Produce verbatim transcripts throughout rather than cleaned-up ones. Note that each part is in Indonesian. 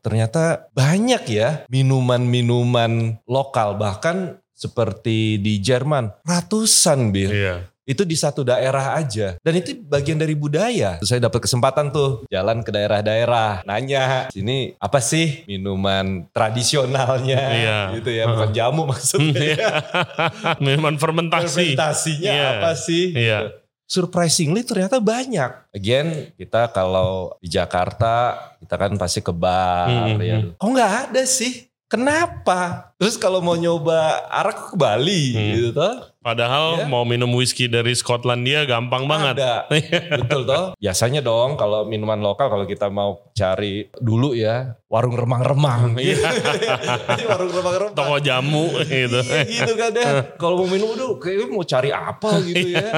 ternyata banyak ya minuman-minuman lokal, bahkan seperti di Jerman ratusan bir. Iya. Itu di satu daerah aja. Dan itu bagian dari budaya. Terus saya dapat kesempatan tuh jalan ke daerah-daerah. Nanya, sini apa sih minuman tradisionalnya? Iya. Gitu ya, bukan jamu maksudnya. Minuman fermentasi. Fermentasinya Iya. apa sih? Iya. Surprisingly ternyata banyak. Again, kita kalau di Jakarta, kita kan pasti ke bar. Hmm. Ya. Kok gak ada sih? Kenapa? Terus kalau mau nyoba arak ke Bali Hmm. gitu toh. Padahal Ya. mau minum whisky dari Skotlandia gampang banget. Ada. Betul toh. Biasanya dong kalau minuman lokal, kalau kita mau cari dulu ya warung remang-remang. Iya. Warung remang-remang. Toko jamu gitu. Iya, gitu kan ya. Kalau mau minum aduh kayaknya mau cari apa gitu ya.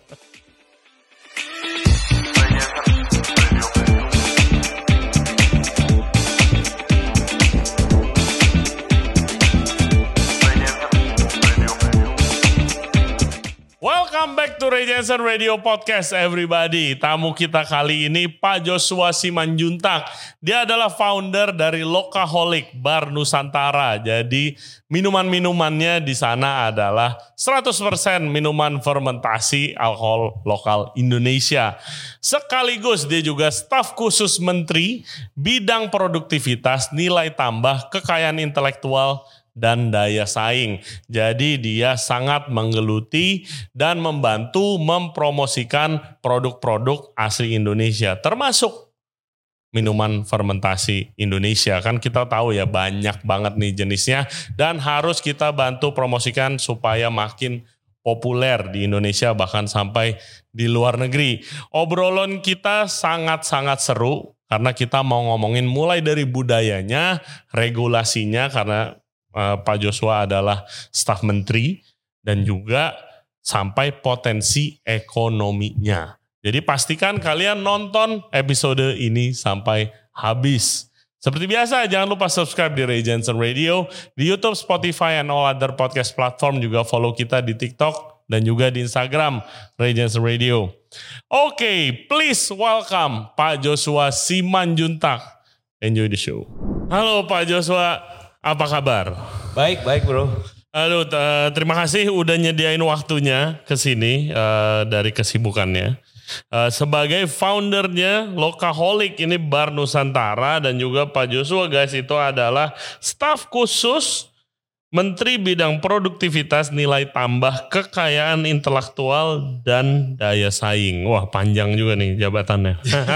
Welcome back to Ray Jensen Radio Podcast everybody. Tamu kita kali ini Pak Joshua Simanjuntak. Dia adalah founder dari Lokaholic Bar Nusantara. Jadi minuman-minumannya di sana adalah seratus persen minuman fermentasi alkohol lokal Indonesia. Sekaligus dia juga staf khusus Menteri Bidang Produktivitas, Nilai Tambah, Kekayaan Intelektual, dan daya saing. Jadi dia sangat menggeluti dan membantu mempromosikan produk-produk asli Indonesia, termasuk minuman fermentasi Indonesia. Kan kita tahu ya banyak banget nih jenisnya dan harus kita bantu promosikan supaya makin populer di Indonesia bahkan sampai di luar negeri. Obrolan kita sangat-sangat seru karena kita mau ngomongin mulai dari budayanya, regulasinya karena Uh, Pak Joshua adalah staf menteri dan juga sampai potensi ekonominya. Jadi pastikan kalian nonton episode ini sampai habis. Seperti biasa jangan lupa subscribe di Ray Jensen Radio, di YouTube, Spotify, and all other podcast platform. Juga follow kita di TikTok dan juga di Instagram Ray Jensen Radio. Oke, okay, please welcome Pak Joshua Simanjuntak. Enjoy the show. Halo Pak Joshua. Apa kabar? Baik, baik bro. Aduh, t- terima kasih udah nyediain waktunya ke sini uh, dari kesibukannya. Uh, sebagai foundernya Lokaholic, ini Bar Nusantara, dan juga Pak Joshua guys itu adalah staf khusus Menteri Bidang Produktivitas, Nilai Tambah, Kekayaan Intelektual, dan Daya Saing. Wah, panjang juga nih jabatannya.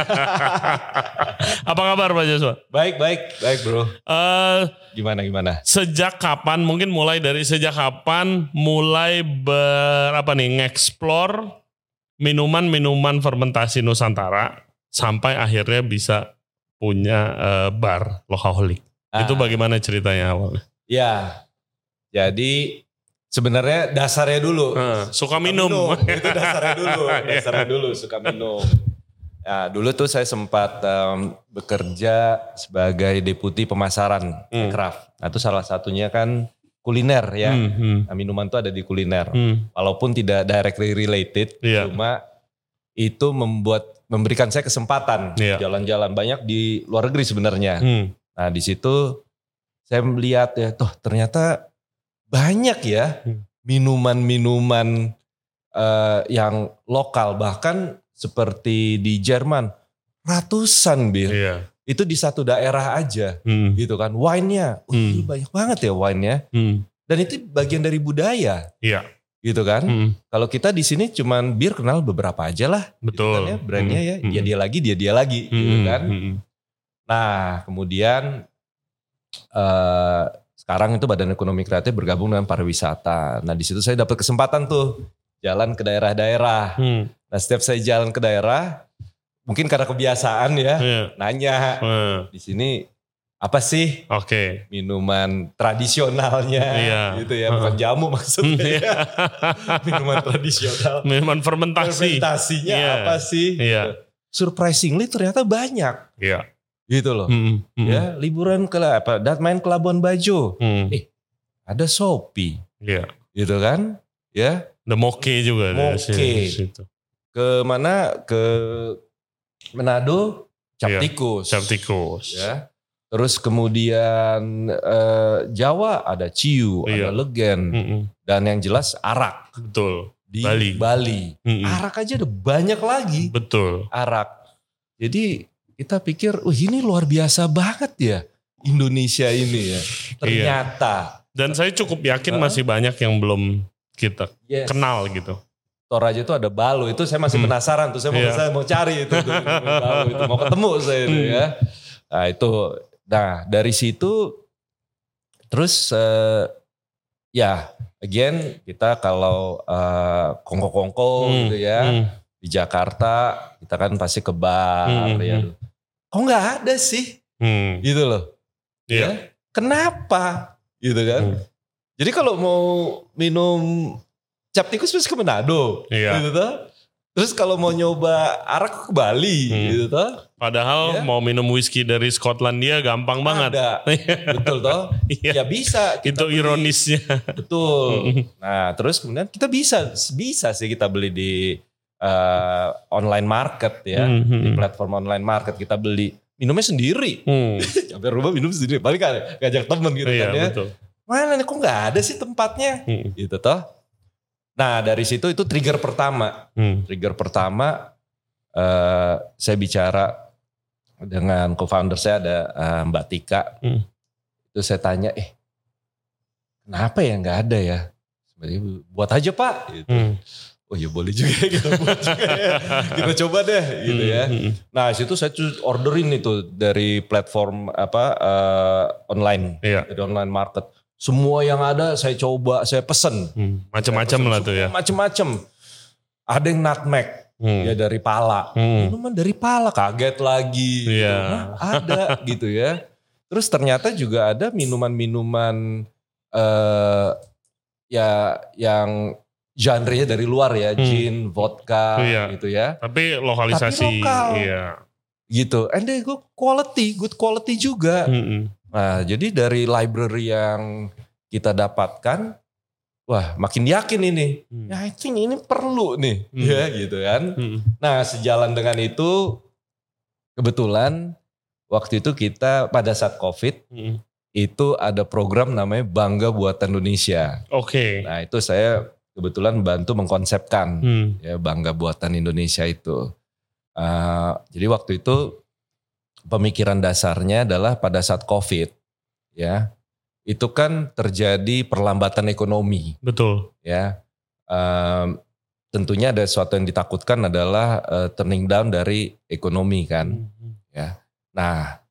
Apa kabar Pak Joshua? Baik, baik, baik bro. Uh, gimana, gimana? Sejak kapan, mungkin mulai dari sejak kapan mulai ber, apa nih, nge-explore minuman-minuman fermentasi Nusantara sampai akhirnya bisa punya uh, bar Lokaholic. Ah. Itu bagaimana ceritanya awalnya? Ya. Jadi sebenarnya dasarnya dulu uh, suka, suka minum. minum itu dasarnya dulu, dasarnya dulu suka minum. Nah, dulu tuh saya sempat um, bekerja sebagai deputi pemasaran hmm. craft. Nah, itu salah satunya kan kuliner ya. Hmm, hmm. Nah, minuman tuh ada di kuliner. Hmm. Walaupun tidak directly related, yeah. cuma itu membuat memberikan saya kesempatan yeah. jalan-jalan banyak di luar negeri sebenarnya. Hmm. Nah, di situ saya melihat ya, toh ternyata banyak ya minuman-minuman uh, yang lokal, bahkan seperti di Jerman ratusan bir. Iya. Itu di satu daerah aja, hmm. gitu kan. Wine-nya, uh, hmm. banyak banget ya wine-nya. Hmm. Dan itu bagian dari budaya, iya. gitu kan. Hmm. Kalau kita di sini cuman bir kenal beberapa aja lah, betul. Gitu kan ya, brandnya hmm. ya, hmm. dia dia lagi, dia dia lagi, hmm. gitu kan. Hmm. Nah, kemudian Uh, sekarang itu Badan Ekonomi Kreatif bergabung dengan pariwisata. Nah di situ saya dapat kesempatan tuh jalan ke daerah-daerah. Hmm. Nah setiap saya jalan ke daerah, mungkin karena kebiasaan ya, yeah. nanya hmm. di sini apa sih okay. minuman tradisionalnya, yeah. gitu ya, bukan jamu maksudnya. Ya. Minuman tradisional. Minuman fermentasi. Fermentasinya yeah. apa sih? Yeah. Surprisingly ternyata banyak. Iya. Yeah. Gitu loh, hmm, hmm. ya liburan ke apa, dat main ke Labuan Bajo, hmm. eh ada Shopee, yeah. gitu kan, ya. The Moke juga, Moke, ke mana ke Manado, Cap yeah. Tikus, Cap Tikus, ya. Terus kemudian uh, Jawa ada Ciu, iya. ada Legen, mm-mm. dan yang jelas arak. Betul. Di Bali. Bali. Arak aja ada banyak lagi. Betul. Arak. Jadi kita pikir, wah ini luar biasa banget ya Indonesia ini ya. Ternyata. Iya. Dan saya cukup yakin uh, masih banyak yang belum kita yes. kenal gitu. Toraja itu ada Balu, itu saya masih hmm. penasaran tuh. Saya mau, yeah. saya mau cari itu, tuh, Balu itu mau ketemu saya itu hmm. ya. Nah itu, nah dari situ terus uh, ya again kita kalau uh, kongko-kongko hmm. gitu ya hmm. di Jakarta kita kan pasti ke bar hmm. ya. Kok nggak ada sih? Hmm. Gitu loh. Yeah. Ya. Kenapa? Gitu kan. Hmm. Jadi kalau mau minum cap tikus pasti ke Manado. Yeah. Gitu toh. Terus kalau mau nyoba arak ke Bali hmm. gitu toh. Padahal ya. Mau minum whisky dari Skotlandia gampang banget. Ada. Betul toh. Ya, ya bisa. Itu beli. Ironisnya. Betul. Nah terus kemudian kita bisa bisa sih kita beli di uh, online market ya. Hmm. Di platform online market kita beli. Minumnya sendiri. Hmm. Sampai rumah minum sendiri. Paling kan ngajak temen gitu iya, kan ya. Betul. Mana nih kok gak ada sih tempatnya. Hmm. Gitu toh. Nah dari situ itu trigger pertama. Hmm. Trigger pertama uh, saya bicara dengan co-founder saya ada uh, Mbak Tika. Hmm. Itu saya tanya, eh kenapa ya gak ada ya? Sebenarnya buat aja Pak. Gitu. Hmm. Oh ya boleh juga kita buat juga ya. Kita coba deh gitu ya. Nah situ saya orderin itu dari platform apa uh, online. Iya. Dari online market. Semua yang ada saya coba, saya pesen. Hmm, macam-macam lah tuh ya. Macam-macam. Ada yang nutmeg hmm. ya dari pala. Hmm. Minuman dari pala kaget lagi. Iya. Gitu. Nah, ada gitu ya. Terus ternyata juga ada minuman-minuman uh, ya yang genre-nya dari luar ya, hmm. gin, vodka iya. gitu ya. Tapi lokalisasi. Tapi lokal. Iya. Gitu. And then good quality, good quality juga. Hmm. Nah jadi dari library yang kita dapatkan, wah makin yakin ini. Hmm. Ya I think ini perlu nih. Hmm. Ya gitu kan. Hmm. Nah sejalan dengan itu, kebetulan waktu itu kita pada saat COVID, hmm. itu ada program namanya Bangga Buatan Indonesia. Oke. Okay. Nah itu saya kebetulan bantu mengkonsepkan hmm. ya Bangga Buatan Indonesia itu. Uh, jadi waktu itu pemikiran dasarnya adalah pada saat COVID ya itu kan terjadi perlambatan ekonomi. Betul. Ya uh, tentunya ada sesuatu yang ditakutkan adalah uh, turning down dari ekonomi kan. Hmm. Ya. Nah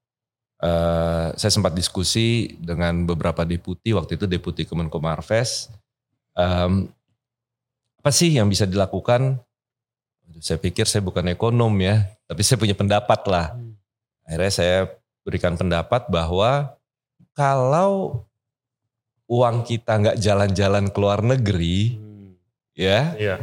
uh, saya sempat diskusi dengan beberapa deputi waktu itu deputi Kemenko Marves. Um, Apa sih yang bisa dilakukan? Saya pikir saya bukan ekonom ya, tapi saya punya pendapat lah. Akhirnya saya berikan pendapat bahwa kalau uang kita nggak jalan-jalan ke luar negeri, hmm. ya, iya.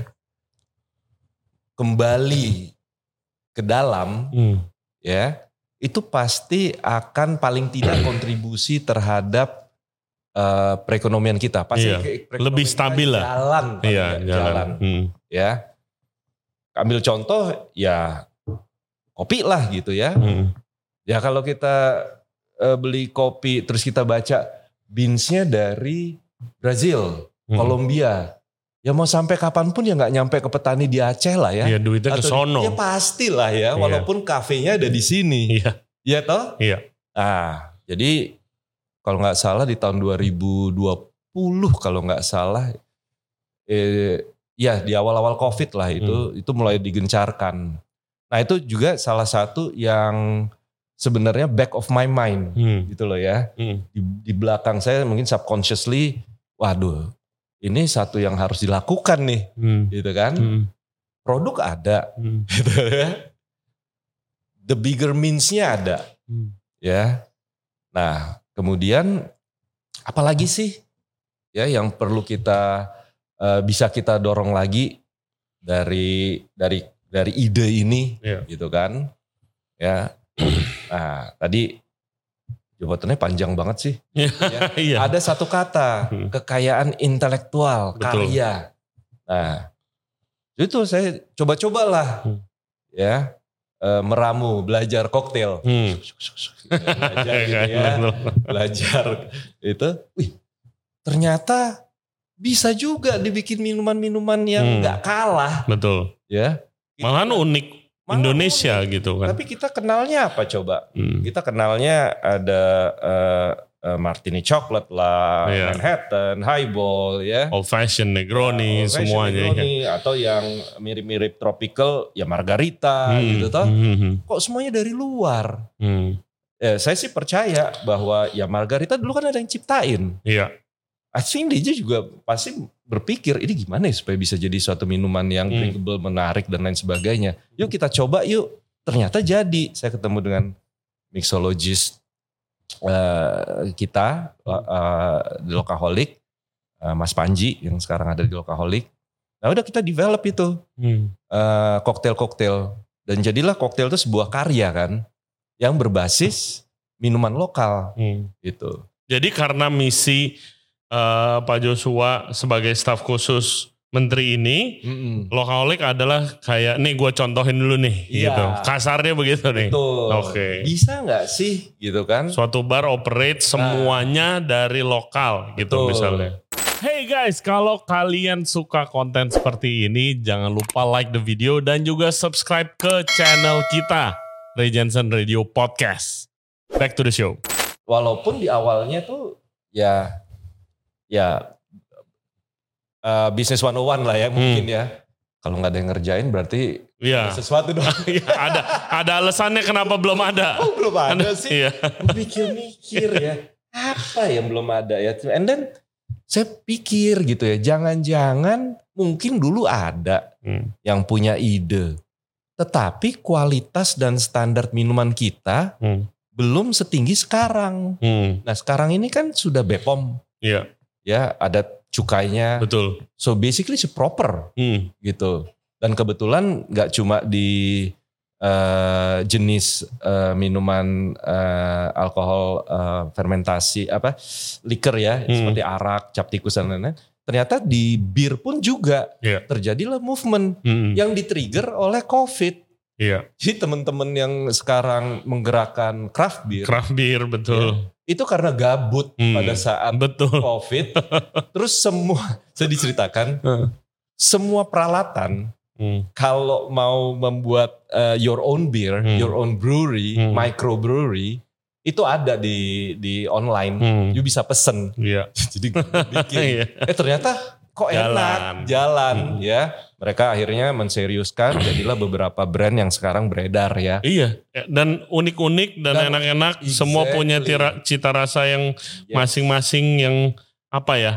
kembali ke dalam, hmm. ya, itu pasti akan paling tidak kontribusi terhadap Uh, perekonomian kita pasti iya, perekonomian lebih stabil lah jalan iya, ya, jalan, jalan. Hmm. Ya ambil contoh ya kopi lah gitu ya hmm. ya kalau kita uh, beli kopi terus kita baca beansnya dari Brazil, hmm. Kolombia ya mau sampai kapanpun ya nggak nyampe ke petani di Aceh lah ya, ya duitnya ke sono ya pastilah ya walaupun iya. Kafenya ada di sini iya ya toh iya nah jadi kalau nggak salah di tahun dua ribu dua puluh kalau nggak salah, eh, ya di awal-awal COVID lah itu hmm. itu mulai digencarkan. Nah itu juga salah satu yang sebenarnya back of my mind hmm. gitu loh ya. Hmm. Di, di belakang saya mungkin subconsciously, waduh ini satu yang harus dilakukan nih, hmm. gitu kan. Hmm. Produk ada, hmm. gitu ya. The bigger means-nya ada, hmm. ya. Nah. Kemudian apalagi sih ya yang perlu kita uh, bisa kita dorong lagi dari dari dari ide ini yeah. gitu kan ya. Nah tadi jawabannya panjang banget sih. ya. yeah. Ada satu kata kekayaan intelektual. Betul. Karya. Nah itu saya coba-cobalah hmm. ya uh, meramu, belajar koktail. Hmm. Belajar gitu ya. Belajar itu. Wih, ternyata bisa juga dibikin minuman-minuman yang nggak hmm. kalah. Betul. Ya. Malahan unik Malah Indonesia unik. Gitu kan. Tapi kita kenalnya apa coba? Hmm. Kita kenalnya ada uh, uh, Martini Chocolate lah, yeah. Manhattan, Highball ya. Old Fashion, Negroni, uh, semuanya. Negroni, ya. Atau yang mirip-mirip tropical ya Margarita hmm. gitu toh. Hmm. Kok semuanya dari luar? Hmm. Ya, saya sih percaya bahwa ya Margarita dulu kan ada yang ciptain. Iya. I think dia juga pasti berpikir ini gimana ya supaya bisa jadi suatu minuman yang drinkable, hmm. menarik dan lain sebagainya. Yuk kita coba yuk. Ternyata jadi. Saya ketemu dengan mixologist uh, kita uh, di Lokaholic, uh, Mas Panji yang sekarang ada di Lokaholic. Nah udah kita develop itu hmm. uh, koktail-koktail dan jadilah koktail itu sebuah karya kan yang berbasis minuman lokal hmm. gitu. Jadi karena misi Uh, Pak Joshua sebagai staf khusus menteri ini, mm-mm. Lokaholic adalah kayak nih gue contohin dulu nih, ya, gitu. Kasarnya begitu nih. Oke. Okay. Bisa nggak sih, gitu kan? Suatu bar operate semuanya nah. dari lokal, gitu betul. Misalnya. Hey guys, kalau kalian suka konten seperti ini, jangan lupa like the video dan juga subscribe ke channel kita, Ray Jensen Radio Podcast. Back to the show. Walaupun di awalnya tuh ya. Ya, uh, bisnis one oh one lah ya mungkin hmm. ya. Kalau nggak ada yang ngerjain berarti ya. Sesuatu dong. ada, ada alasannya kenapa belum ada. Oh belum ada sih. Iya. Mikir-mikir ya. Apa yang belum ada ya. And then saya pikir gitu ya. Jangan-jangan mungkin dulu ada hmm. yang punya ide. Tetapi kualitas dan standar minuman kita hmm. belum setinggi sekarang. Hmm. Nah sekarang ini kan sudah B P O M. Iya. Ya ada cukainya. Betul. So basically proper hmm. gitu. Dan kebetulan nggak cuma di uh, jenis uh, minuman uh, alkohol uh, fermentasi apa liker ya hmm. seperti arak, cap tikus dan lain-lain. Ternyata di bir pun juga yeah. terjadilah movement hmm. yang di-trigger oleh COVID. Iya. Jadi teman-teman yang sekarang menggerakkan craft beer. Craft beer betul. Ya, itu karena gabut hmm, pada saat betul. COVID. Terus semua, saya diceritakan, hmm. semua peralatan hmm. kalau mau membuat uh, your own beer, hmm. your own brewery, hmm. micro brewery, itu ada di di online. Hmm. You bisa pesen. Yeah. Jadi bikin. eh ternyata kok jalan. enak, jalan hmm. ya. Mereka akhirnya menseriuskan, jadilah beberapa brand yang sekarang beredar ya. Iya, dan unik-unik dan, dan enak-enak, exactly. Semua punya tira, cita rasa yang yes. masing-masing yang apa ya,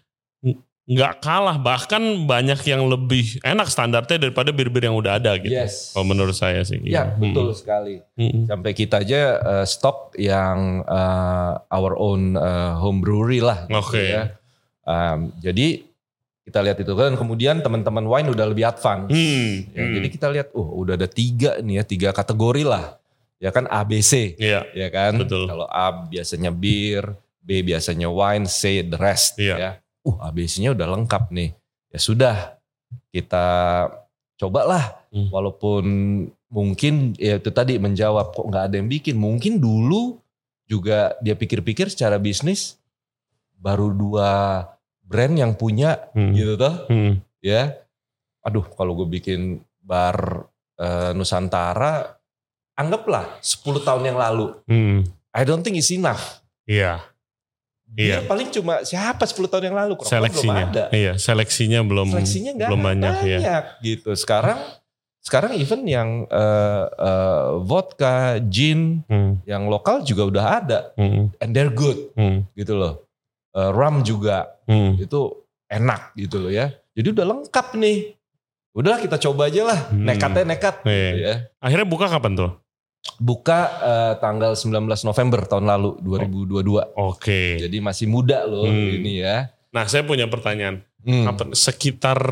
nggak kalah, bahkan banyak yang lebih enak standarnya daripada bir-bir yang udah ada gitu. Yes. Kalau menurut saya sih. Iya, hmm. betul sekali. Hmm. Sampai kita aja uh, stok yang uh, our own uh, home brewery lah. Oke. Okay. Gitu ya. Um, jadi kita lihat itu kan, kemudian teman-teman wine udah lebih advance. Hmm, ya, hmm. Jadi kita lihat, oh udah ada tiga nih ya, tiga kategori lah. Ya kan A, B, C. Iya, ya kan. Betul. Kalau A biasanya bir, B biasanya wine, C the rest. Iya. Ya. Uh A, B, C-nya udah lengkap nih. Ya sudah, kita cobalah. Hmm. Walaupun mungkin ya itu tadi menjawab kok nggak ada yang bikin. Mungkin dulu juga dia pikir-pikir secara bisnis baru dua brand yang punya hmm. gitu toh, hmm. ya. Aduh, kalau gue bikin bar uh, Nusantara, anggaplah sepuluh tahun yang lalu. Hmm. I don't think it's enough. Iya. Dia iya. paling cuma siapa sepuluh tahun yang lalu? Seleksinya, belum ada. Iya, seleksinya belum seleksinya belum banyak, banyak ya. Gitu. Sekarang, sekarang even yang uh, uh, vodka, gin, hmm. yang lokal juga udah ada, hmm. and they're good, hmm. gitu loh. Uh, rum juga hmm. itu enak gitu loh ya. Jadi udah lengkap nih. Udahlah kita coba aja lah. Hmm. Nekatnya nekat. Iya. Gitu ya. Akhirnya buka kapan tuh? Buka uh, tanggal sembilan belas November tahun lalu dua ribu dua puluh dua. Oh, Oke. Okay. Jadi masih muda loh hmm. ini ya. Nah saya punya pertanyaan. Hmm. Kapan, sekitar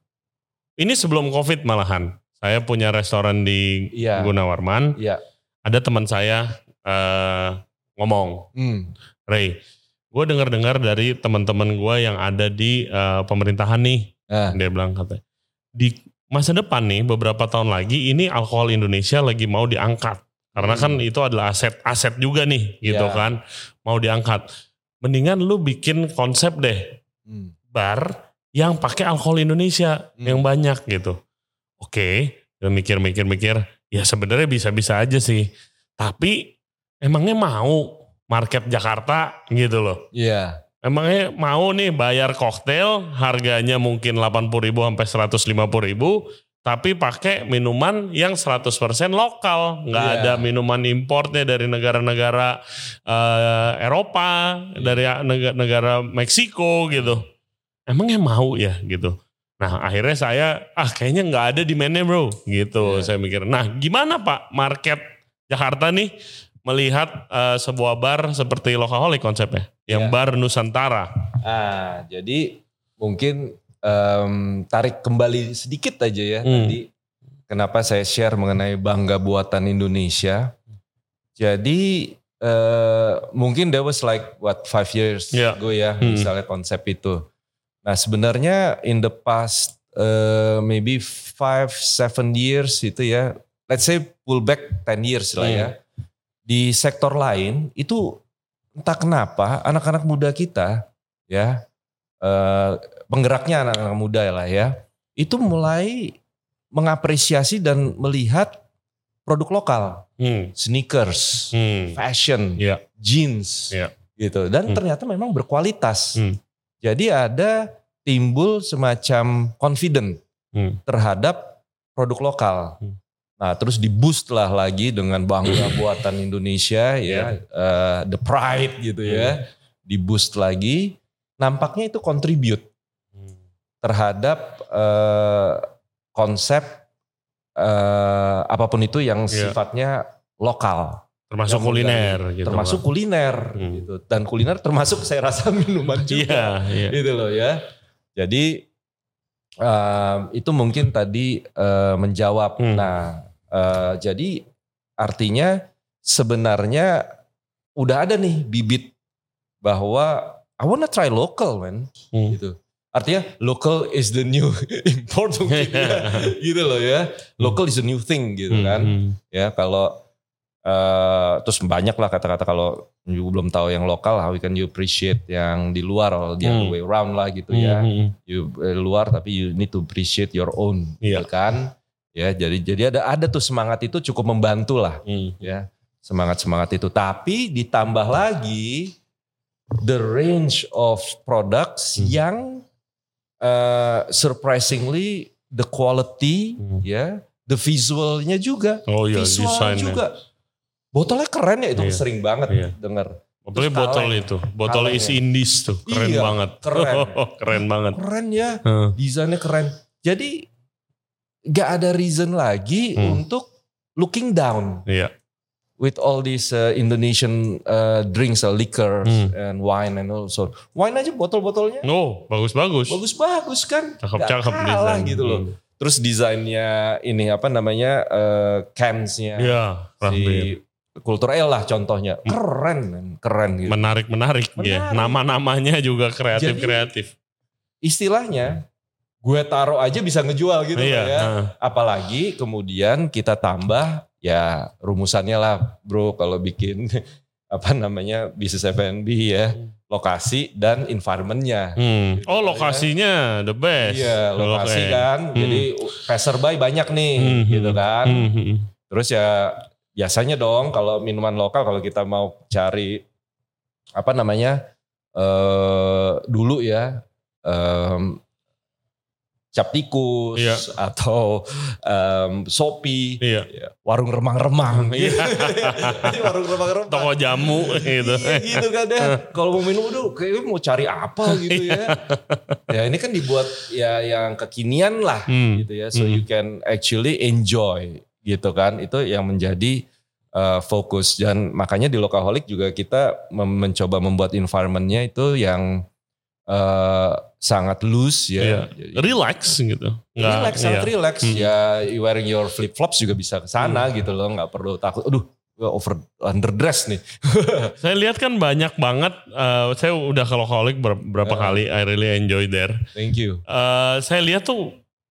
ini sebelum COVID malahan. Saya punya restoran di ya. Gunawarman. Iya. Ada teman saya uh, ngomong. Hmm. Ray. Gue dengar-dengar dari teman-teman gue yang ada di uh, pemerintahan nih, ah. dia bilang katanya di masa depan nih beberapa tahun lagi ini alkohol Indonesia lagi mau diangkat. Karena kan Hmm. itu adalah aset-aset juga nih gitu Ya. kan. Mau diangkat. Mendingan lu bikin konsep deh Hmm. bar yang pakai alkohol Indonesia Hmm. yang banyak gitu. Oke, gue mikir-mikir-mikir, ya sebenarnya bisa-bisa aja sih. Tapi emangnya mau market Jakarta gitu loh. Iya. Emangnya mau nih bayar koktail harganya mungkin delapan puluh ribu sampai seratus lima puluh ribu tapi pakai minuman yang seratus persen lokal. Nggak Iya. ada minuman importnya dari negara-negara eh, Eropa, dari negara, negara Meksiko gitu. Emangnya mau ya gitu. Nah akhirnya saya, ah kayaknya nggak ada demand-nya bro gitu. Iya. Saya mikir, nah gimana Pak market Jakarta nih melihat uh, sebuah bar seperti Lokaholic konsepnya, yang Ya. bar Nusantara. Ah, jadi mungkin em, tarik kembali sedikit aja ya Hmm. tadi. Kenapa saya share mengenai bangga buatan Indonesia. Jadi eh, mungkin that was like what five years Ya. ago ya, Hmm. misalnya konsep itu. Nah sebenarnya in the past uh, maybe five seven years itu ya, let's say pull back ten years lah ya. Di sektor lain itu entah kenapa anak-anak muda kita ya, eh, penggeraknya anak-anak muda lah ya, itu mulai mengapresiasi dan melihat produk lokal, Hmm. sneakers, Hmm. fashion, Ya. jeans, Ya. gitu. Dan Hmm. ternyata memang berkualitas. Hmm. Jadi ada timbul semacam confident Hmm. terhadap produk lokal. Hmm. Nah terus di boost lah lagi dengan bangga buatan Indonesia ya, uh, the pride gitu ya, di boost lagi. Nampaknya itu contribute terhadap uh, konsep uh, apapun itu yang Yeah. sifatnya lokal. Termasuk Yang kuliner menggali, gitu. termasuk kan. kuliner Hmm. gitu. Dan kuliner termasuk saya rasa minuman juga. Iya, iya. Gitu loh ya. Jadi um, itu mungkin tadi uh, menjawab. Hmm. Nah uh, jadi artinya sebenarnya udah ada nih bibit bahwa I wanna try local man. Hmm. Gitu. Artinya local is the new import mungkin ya. Gitu loh ya. Local is the new thing gitu kan. Hmm. Ya kalau uh, terus banyak lah kata-kata kalau you belum tahu yang lokal, how can you appreciate yang di luar, or the other Hmm. way around lah gitu ya. Hmm. You eh, luar tapi you need to appreciate your own, Iya. gitu kan? Ya jadi jadi ada ada tuh semangat itu cukup membantu lah, Hmm. ya semangat semangat itu. Tapi ditambah lagi the range of products Hmm. yang uh, surprisingly the quality, Hmm. ya, the visualnya juga, Oh iya, visual desainnya. juga. Botolnya keren ya, itu Iya. sering banget Iya. denger. Apalagi Terus botol kaleng. itu, botol Kaleng is ya. indies tuh, keren Iya, banget. keren. keren banget. Keren ya, Heeh. desainnya keren. Jadi gak ada reason lagi Hmm. untuk looking down Iya. with all these uh, Indonesian uh, drinks, uh, liquors Hmm. and wine and also wine aja botol-botolnya Oh, bagus-bagus. bagus-bagus kan, Cakep-cakep Gak kalah desain. gitu loh. Hmm. Terus desainnya ini apa namanya uh, cansnya Iya, rapi. si Kultur Ale lah contohnya, keren, men. keren gitu. Menarik-menarik ya. Menarik. Nama-namanya juga Jadi, kreatif-kreatif. Istilahnya gue taruh aja bisa ngejual gitu Iya, loh ya. heeh. Apalagi kemudian kita tambah ya rumusannya lah bro kalau bikin apa namanya bisnis F and B ya, lokasi dan environmentnya. Hmm. Gitu Oh, ya. lokasinya the best. Iya lokasi Oke. kan, Hmm. jadi passerby banyak nih Hmm, gitu hmm, kan. hmm, hmm. Terus ya biasanya dong kalau minuman lokal kalau kita mau cari apa namanya eh dulu ya em, cap tikus Iya. atau em, Shopee, Iya. ya, warung remang-remang, Iya. Ini warung remang-remang. Toko jamu gitu. Iya gitu kan ya. Kalau mau minum udah kayaknya mau cari apa gitu ya. Ya ini kan dibuat ya yang kekinian lah Hmm. gitu ya. So Hmm. you can actually enjoy gitu kan. Itu yang menjadi uh, fokus. Dan makanya di Lokaholic juga kita mem- mencoba membuat environmentnya itu yang uh, sangat loose ya. Iya. Jadi, Relax gitu. Nggak, relax, sangat iya. relax. Hmm. Ya you wearing your flip flops juga bisa ke sana gitu loh. Nggak perlu takut. Aduh, gue over underdress nih. Saya lihat kan banyak banget. eh, saya udah ke Lokaholic ber- berapa Yeah. kali. I really enjoy there. Thank you. Eh, saya lihat tuh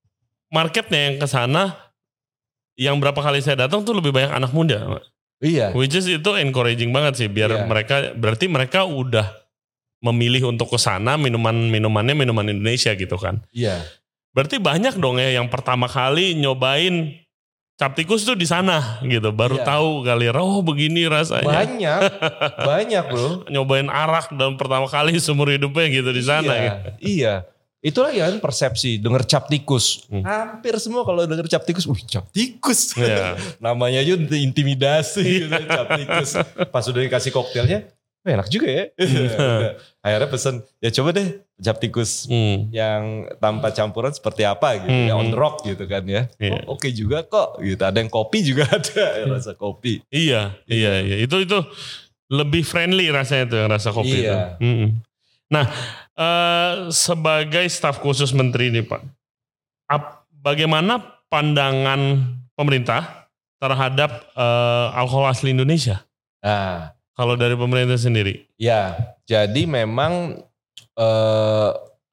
marketnya yang ke sana, yang berapa kali saya datang tuh lebih banyak anak muda. Iya. Which is itu encouraging banget sih, biar iya. mereka, berarti mereka udah memilih untuk ke sana minuman-minumannya minuman Indonesia gitu kan. Iya. Berarti banyak dong ya yang pertama kali nyobain cap tikus tuh di sana gitu, baru iya. tahu kali, oh begini rasanya. Banyak, banyak bro. Nyobain arak dalam pertama kali seumur hidupnya gitu di sana. Iya, gitu. Iya. Itulah ya persepsi, denger cap tikus. Hmm. Hampir semua kalau denger cap tikus, wih cap tikus. Yeah. Namanya aja intimidasi gitu, cap tikus. Pas udah dikasih koktailnya, oh, enak juga ya. Akhirnya pesen, ya coba deh cap tikus hmm. yang tanpa campuran seperti apa gitu. Hmm. Ya on rock gitu kan ya. Yeah. Oh, oke okay juga kok gitu. Ada yang kopi juga ada, ya, rasa kopi. Iya, iya, iya. Itu itu lebih friendly rasanya tuh yang rasa kopi iya. itu. Hmm. Nah, Uh, sebagai staf khusus menteri ini Pak, ap, bagaimana pandangan pemerintah terhadap uh, alkohol asli Indonesia? Nah, kalau dari pemerintah sendiri? Ya, jadi memang uh,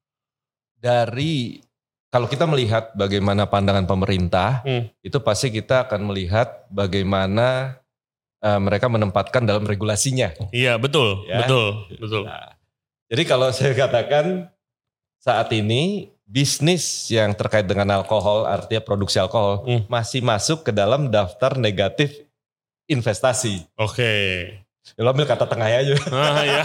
dari kalau kita melihat bagaimana pandangan pemerintah, hmm. itu pasti kita akan melihat bagaimana uh, mereka menempatkan dalam regulasinya. Iya betul, ya? betul, betul. Nah, jadi kalau saya katakan saat ini bisnis yang terkait dengan alkohol, artinya produksi alkohol, hmm. masih masuk ke dalam daftar negatif investasi. Oke. Okay. Lo ambil kata tengahnya aja. Ah, ya.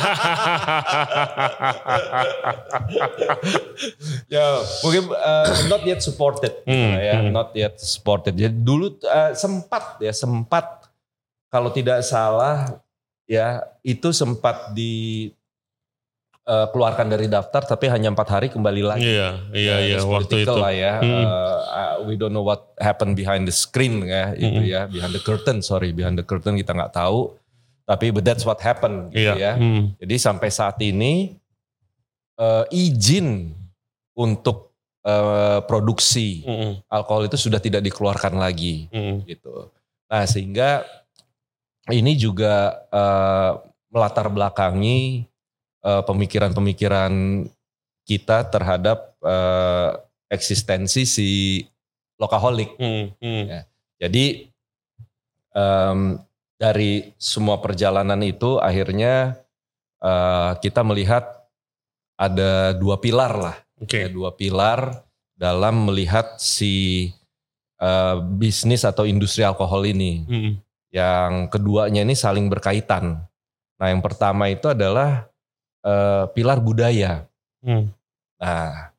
ya mungkin uh, not yet supported, hmm. ya, hmm. not yet supported. Jadi dulu uh, sempat ya sempat kalau tidak salah ya itu sempat di Uh, keluarkan dari daftar tapi hanya empat hari kembali lagi. Iya, iya, uh, iya. Waktu itu lah ya. Hmm. Uh, uh, we don't know what happened behind the screen ya, hmm. itu ya, behind the curtain, sorry, behind the curtain kita nggak tahu. Tapi but that's what happened, gitu iya. ya. Hmm. Jadi sampai saat ini uh, izin untuk uh, produksi hmm. alkohol itu sudah tidak dikeluarkan lagi, hmm. gitu. Nah sehingga ini juga uh, melatar belakangi pemikiran-pemikiran kita terhadap uh, eksistensi si Lokaholic. Hmm, hmm. Ya. Jadi um, dari semua perjalanan itu akhirnya uh, kita melihat ada dua pilar lah, okay. ya, dua pilar dalam melihat si uh, bisnis atau industri alkohol ini. Hmm. Yang keduanya ini saling berkaitan. Nah yang pertama itu adalah Uh, pilar budaya. Hmm. Nah,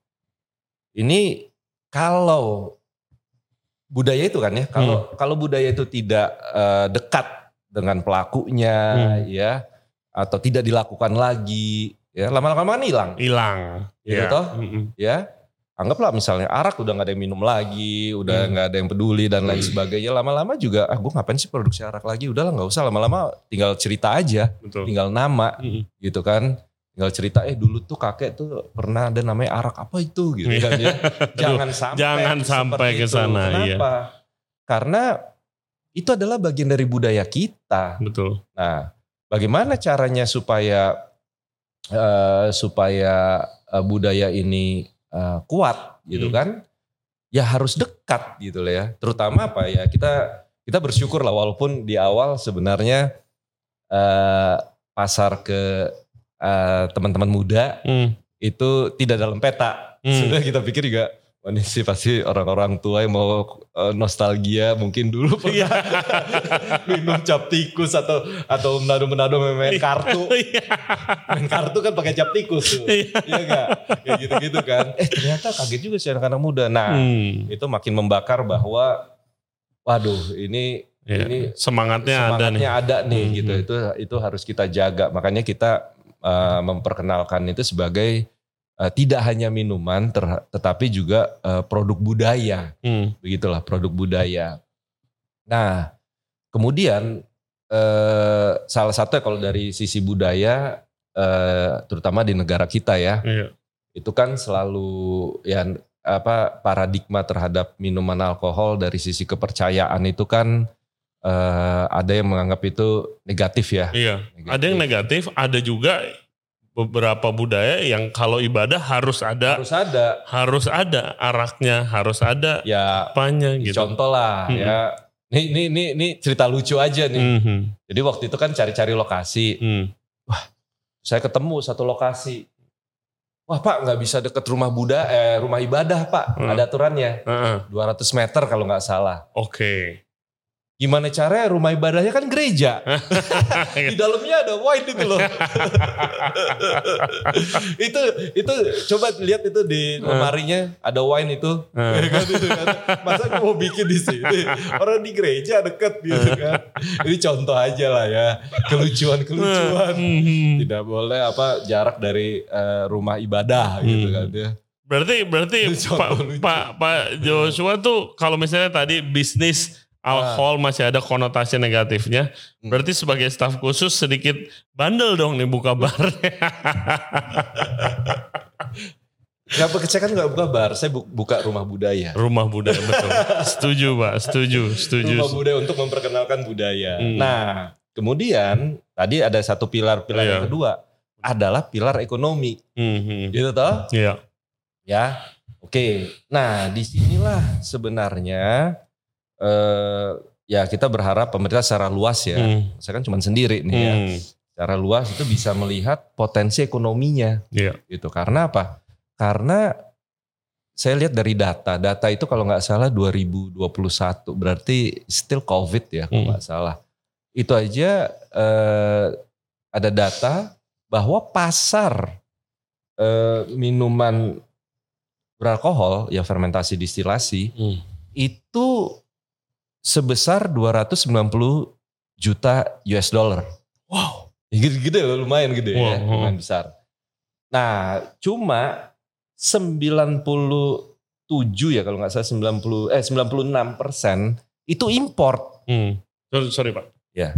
ini kalau budaya itu kan ya, kalau hmm. kalau budaya itu tidak uh, dekat dengan pelakunya, hmm. ya, atau tidak dilakukan lagi, ya lama-lama kan hilang. Hilang. Gitu yeah. toh, hmm. ya. Anggaplah misalnya arak udah nggak ada yang minum lagi, udah nggak hmm. ada yang peduli dan lain sebagainya. Lama-lama juga, ah gue ngapain sih produksi arak lagi? Udahlah nggak usah. Lama-lama tinggal cerita aja, betul. Tinggal nama, hmm. gitu kan. Tinggal cerita, eh dulu tuh kakek tuh pernah ada namanya arak apa itu, gitu kan ya. Jangan sampai, jangan sampai ke sana. Kenapa? Iya. Karena itu adalah bagian dari budaya kita. Betul. Nah, bagaimana caranya supaya uh, supaya uh, budaya ini Uh, kuat gitu hmm. kan, ya harus dekat gitu lah ya. Terutama apa ya, kita kita bersyukur lah walaupun di awal sebenarnya uh, pasar ke uh, teman-teman muda hmm. itu tidak dalam peta. Hmm. Sudah kita pikir juga, oh ini sih pasti orang-orang tua yang mau uh, nostalgia mungkin dulu pernah minum cap tikus atau atau menado-menado main kartu. Main kartu kan pakai cap tikus tuh. Iya enggak? Kayak gitu-gitu kan. Eh ternyata kaget juga sih anak-anak muda. Nah, hmm. itu makin membakar bahwa waduh, ini ya, ini semangatnya, semangatnya ada nih, ada nih hmm. gitu. Itu itu harus kita jaga. Makanya kita uh, memperkenalkan itu sebagai Uh, tidak hanya minuman, ter- tetapi juga uh, produk budaya, hmm. begitulah produk budaya. Nah, kemudian uh, salah satu kalau dari sisi budaya, uh, terutama di negara kita ya, iya. itu kan selalu ya apa paradigma terhadap minuman alkohol dari sisi kepercayaan itu kan uh, ada yang menganggap itu negatif ya. Iya. Negatif. Ada yang negatif, ada juga beberapa budaya yang kalau ibadah harus ada Harus ada. harus ada araknya, harus ada Ya apanya gitu. contoh lah Hmm. ya. Ini, ini, ini, ini cerita lucu aja nih. Mhm. Jadi waktu itu kan cari-cari lokasi. Hmm. Saya ketemu satu lokasi. Wah Pak nggak bisa deket rumah Buddha, eh, rumah ibadah Pak. Hmm. Ada aturannya. Uh-uh. dua ratus meter kalau nggak salah. Oke. Gimana caranya rumah ibadahnya kan gereja. Di dalamnya ada wine itu loh. itu itu coba lihat itu di lemarinya ada wine itu. Uh. Ya kan, itu kan. Masa gue mau bikin di sini? Orang di gereja deket gitu kan. Ini contoh aja lah ya. Kelucuan-kelucuan. Mhm. Tidak boleh apa jarak dari eh, rumah ibadah gitu Hmm. kan ya. Berarti berarti Itu Pak contoh lucu. Pak Pak Joshua tuh kalau misalnya tadi bisnis alkohol masih ada konotasi negatifnya, Hmm. berarti sebagai staf khusus sedikit bandel dong nih buka bar. Gak saya kan gak buka bar, saya bu- buka rumah budaya. Rumah budaya betul. Setuju Pak, setuju, setuju. Rumah budaya untuk memperkenalkan budaya. Hmm. Nah, kemudian tadi ada satu pilar-pilar Iya. yang kedua adalah pilar ekonomi, Mhm. gitu toh? Iya. Ya, oke. Nah, disinilah sebenarnya eh, ya kita berharap pemerintah secara luas ya. Hmm. Saya kan cuma sendiri nih ya. Hmm. Secara luas itu bisa melihat potensi ekonominya, Iya. gitu. Karena apa? Karena saya lihat dari data, data itu kalau nggak salah dua ribu dua puluh satu, berarti still COVID ya kalau Hmm. nggak salah. Itu aja eh, ada data bahwa pasar eh, minuman beralkohol, ya fermentasi distilasi, Hmm. itu sebesar dua ratus sembilan puluh juta U S dollar. Wow. Gede-gede loh, lumayan gede ya, Wow. lumayan besar. Nah, cuma sembilan puluh tujuh ya kalau nggak salah sembilan puluh eh sembilan puluh enam persen itu import. Hmm. Sorry, sorry Pak. Ya.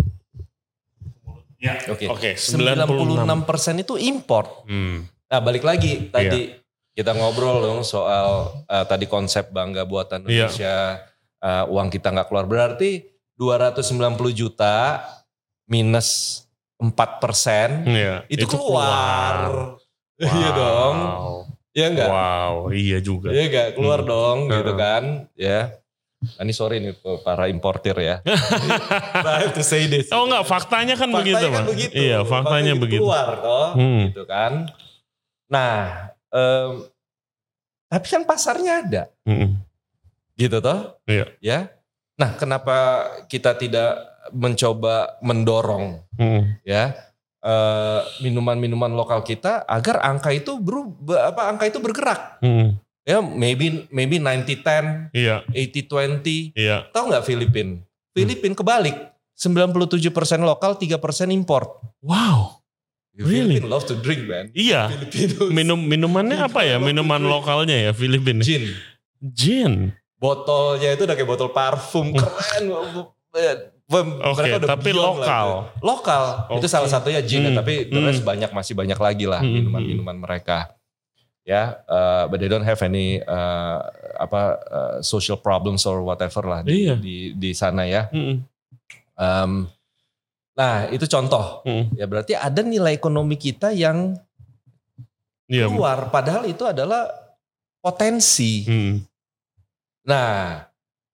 Ya. Oke. Oke. sembilan puluh enam persen itu import. Hmm. Nah, balik lagi tadi kita ngobrol dong soal eh, tadi konsep bangga buatan Iya. Indonesia, eh, uang kita nggak keluar, berarti dua ratus sembilan puluh juta minus empat persen Iya. itu, keluar. Iya dong. Wow. Ya enggak? Wow, iya juga. Iya enggak? Keluar Hmm. dong gitu Uh-uh. kan. Ya. Nah, ini sorry nih tuh para importir ya. I have to say this. Oh enggak, faktanya kan Faktanya begitu, kan Pak. begitu. Iya, faktanya itu begitu. Keluar toh, Hmm. gitu kan. Nah, em, tapi kan pasarnya ada, Mm-mm. gitu toh. Iya. Ya. Nah, kenapa kita tidak mencoba mendorong Mm-mm. ya eh, minuman-minuman lokal kita agar angka itu berubah, apa angka itu bergerak. Mm-mm. Ya, maybe maybe ninety ten, Iya, eighty twenty. iya. Tahu nggak Filipin? Filipin kebalik. sembilan puluh tujuh persen lokal, tiga persen import. Wow. Really? Filipin love to drink, man. Iya. Filipinos. Minum minumannya apa ya? Minuman lokalnya ya Filipina. Gin. Gin. Botolnya itu udah kayak botol parfum. Keren. Oke, Mereka udah tapi beyond lokal. lah itu. Lokal. Itu Oke. salah satunya gin, ya, Hmm, tapi the rest hmm. banyak, masih banyak lagi lah Hmm, minuman-minuman mereka. Ya, uh, but they don't have any uh, apa uh, social problems or whatever lah di Iya. di, di sana ya. Mm-mm. Um, nah, itu contoh. Mm-mm. Ya berarti ada nilai ekonomi kita yang Iya. keluar, padahal itu adalah potensi. Mm. Nah,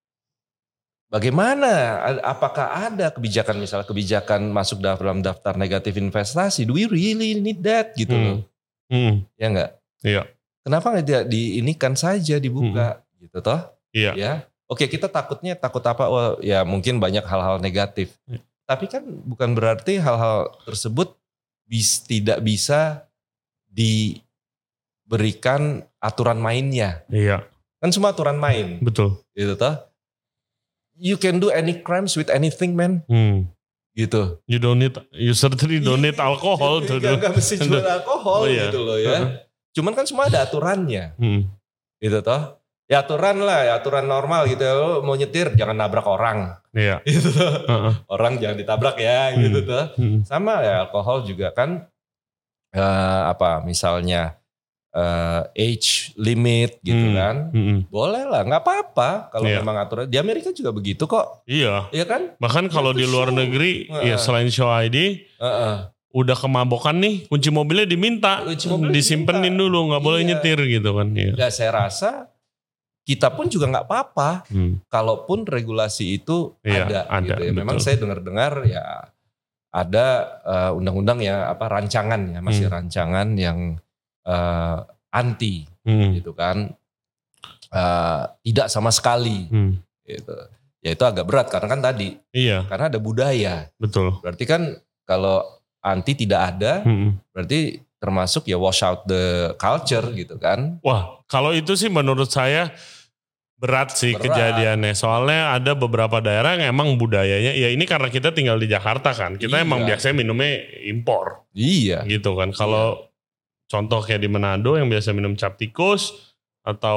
bagaimana? A- Apakah ada kebijakan, misalnya kebijakan masuk dalam daftar negatif investasi? Do we really need that gitu loh? Mm. Ya enggak? Iya. Kenapa nggak tidak diinikan saja, dibuka gitu toh? Iya. Ya. Oke, kita takutnya takut apa? Oh, ya mungkin banyak hal-hal negatif. Iya. Tapi kan bukan berarti hal-hal tersebut bis, tidak bisa diberikan aturan mainnya. Iya. Kan semua aturan main, Betul. gitu toh. You can do any crimes with anything, man. Mm. Gitu. You don't need, you certainly don't need alcohol to do. Gak, gak mesti jual alkohol Oh, iya. gitu loh ya. Uh-huh. Cuman kan semua ada aturannya, Mm. gitu toh. Ya aturan lah, ya aturan normal gitu. Lo mau nyetir jangan nabrak orang, Iya. gitu toh. Uh-uh. Orang jangan ditabrak ya, Hmm. gitu toh. Mm. Sama ya alkohol juga kan, eh, apa misalnya eh, age limit gitu Hmm. kan. Mm-mm. Boleh lah, nggak apa-apa kalau Iya. memang aturan. Di Amerika juga begitu kok, Iya. iya kan? Bahkan kalau Itu di luar show. negeri, Heeh. ya selain show I D, Heeh. udah kemabokan nih, kunci mobilnya diminta, mobilnya disimpenin diminta. Dulu, nggak boleh iya. nyetir gitu kan. Iya. Ya saya rasa kita pun juga nggak apa-apa, hmm. kalaupun regulasi itu iya, ada. ada gitu ya. Memang saya dengar-dengar ya ada uh, undang-undang ya apa rancangan ya masih hmm. rancangan yang uh, anti hmm. gitu kan, uh, tidak sama sekali. Hmm. Gitu. Ya itu agak berat karena kan tadi, iya. karena ada budaya. Betul. Berarti kan kalau anti tidak ada, hmm. berarti termasuk ya wash out the culture gitu kan. Wah, kalau itu sih menurut saya berat sih berat. Kejadiannya. Soalnya ada beberapa daerah yang emang budayanya, ya ini karena kita tinggal di Jakarta kan. Kita iya. emang biasanya minumnya impor. Iya. Gitu kan. Kalau iya. contoh kayak di Manado yang biasa minum cap tikus atau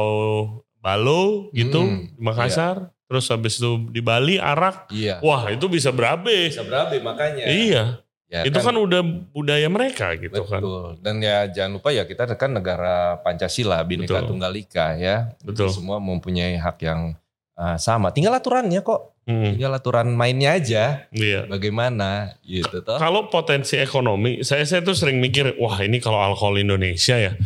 balo gitu hmm, di Makassar. Iya. Terus habis itu di Bali arak. Iya. Wah itu bisa berabe. Bisa berabe makanya. Iya. Ya, itu kan, kan udah budaya mereka gitu betul. kan. Betul. Dan ya jangan lupa ya kita kan negara Pancasila, Bhinneka Tunggal Ika ya. Betul. Semua mempunyai hak yang uh, sama. Tinggal aturannya kok. Hmm. Tinggal aturan mainnya aja. Iya. Bagaimana gitu toh. Kalau potensi ekonomi, saya saya tuh sering mikir, wah ini kalau alkohol Indonesia ya.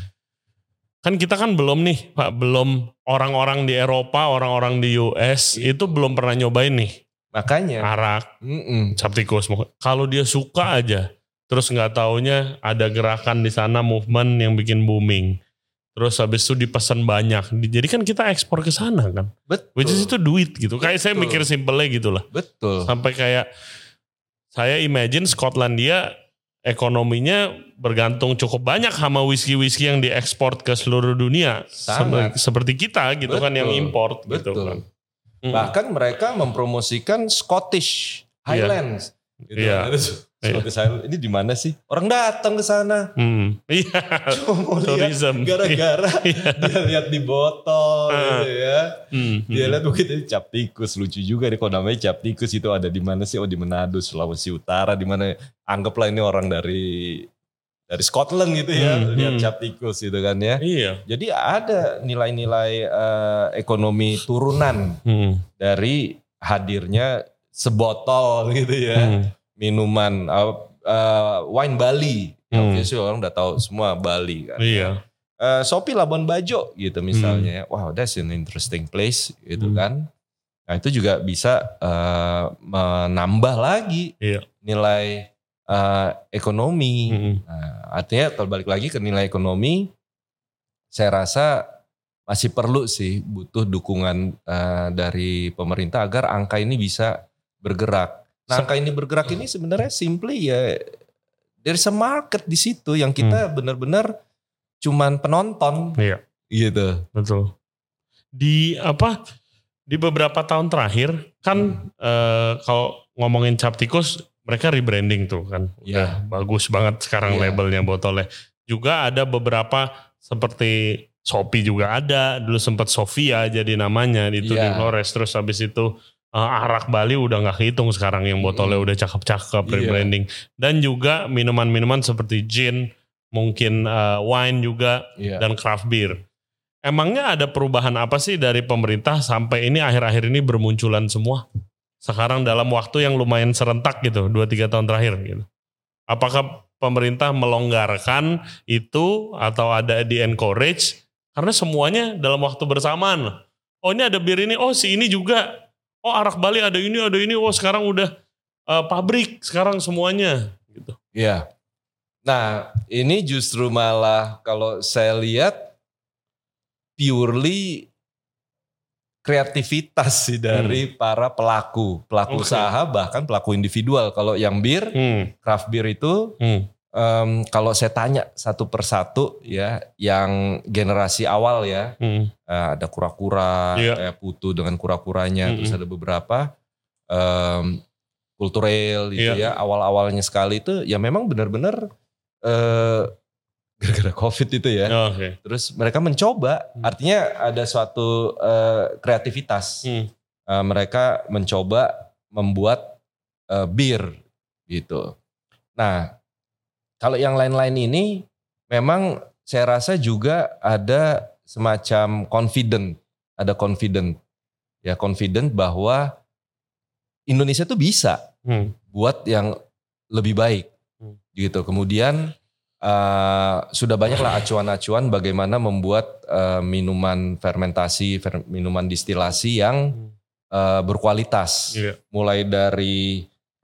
Kan kita kan belum nih, Pak, belum orang-orang di Eropa, orang-orang di U S itu, itu belum pernah nyobain nih. Makanya arak, cap tikus. Kalau dia suka aja, terus nggak taunya ada gerakan di sana, movement yang bikin booming. Terus habis itu dipesan banyak. Jadi kan kita ekspor ke sana kan. Betul. Which is itu duit gitu. Kayak saya mikir simpelnya gitu lah. Betul. Sampai kayak saya imagine Skotlandia ekonominya bergantung cukup banyak sama whisky-whisky yang diekspor ke seluruh dunia. Sangat. Seperti kita gitu. Betul. Kan yang import gitu kan. Hmm. Bahkan mereka mempromosikan Scottish Highlands. Iya. Gitu. Iya. Scottish Highlands ini di mana sih? Orang datang ke sana. Hmm. Iya. Cuma mau lihat gara-gara iya. dia lihat di botol uh. gitu ya. Hmm. Dia lihat begitu cap tikus, lucu juga nih kalau namanya cap tikus itu ada di mana sih? Oh di Manado, Sulawesi Utara, di mana anggaplah ini orang dari dari Scotland gitu ya, hmm, lihat hmm. cap tikus gitu kan ya. Iya. Jadi ada nilai-nilai uh, ekonomi turunan hmm. dari hadirnya sebotol gitu ya, hmm. minuman uh, uh, wine Bali. Hmm. Ya, obviously orang udah tahu semua Bali kan. Iya. Uh, Sopi Labuan Bajo gitu misalnya. Hmm. Wow, that's an interesting place gitu hmm. kan. Nah itu juga bisa uh, menambah lagi iya. nilai Uh, ekonomi, mm-hmm. nah, artinya kalau balik lagi ke nilai ekonomi, saya rasa masih perlu sih butuh dukungan uh, dari pemerintah agar angka ini bisa bergerak. Nah, angka ini bergerak ini sebenarnya simply ya dari market di situ yang kita mm. benar-benar cuman penonton, iya. gitu. Betul. Di apa? Di beberapa tahun terakhir kan mm. uh, kalau ngomongin cap tikus mereka rebranding tuh kan, udah yeah. bagus banget sekarang yeah. labelnya, botolnya. Juga ada beberapa seperti Shopee juga ada, dulu sempat Sofia jadi namanya itu yeah. di Flores. Terus habis itu uh, arak Bali udah nggak kehitung sekarang yang botolnya mm. udah cakep-cakep rebranding. Yeah. Dan juga minuman-minuman seperti gin, mungkin uh, wine juga yeah. dan craft beer. Emangnya ada perubahan apa sih dari pemerintah sampai ini akhir-akhir ini bermunculan semua? Sekarang dalam waktu yang lumayan serentak gitu, dua tiga tahun terakhir gitu. Apakah pemerintah melonggarkan itu atau ada di encourage? Karena semuanya dalam waktu bersamaan. Oh ini ada bir ini, oh si ini juga. Oh arak Bali ada ini, ada ini. Oh sekarang udah uh, pabrik, sekarang semuanya. Gitu. Iya. Nah ini justru malah kalau saya lihat purely kreativitas sih dari hmm. para pelaku, pelaku okay. usaha bahkan pelaku individual. Kalau yang bir, hmm. craft beer itu, hmm. um, kalau saya tanya satu persatu ya, yang generasi awal ya, hmm. uh, ada kura-kura, yeah. kayak Putu dengan kura-kuranya, hmm. terus ada beberapa um, kulturel gitu yeah. ya, awal-awalnya sekali itu ya memang benar-benar uh, gara-gara COVID itu ya. Oh, okay. Terus mereka mencoba, artinya ada suatu uh, kreativitas. Hmm. Uh, mereka mencoba membuat uh, bir gitu. Nah, kalau yang lain-lain ini memang saya rasa juga ada semacam confident, ada confident. Ya, confident bahwa Indonesia tuh bisa hmm. buat yang lebih baik. Hmm. Gitu. Kemudian uh, sudah banyaklah acuan-acuan bagaimana membuat uh, minuman fermentasi, fer, minuman distilasi yang hmm. uh, berkualitas. Yeah. Mulai dari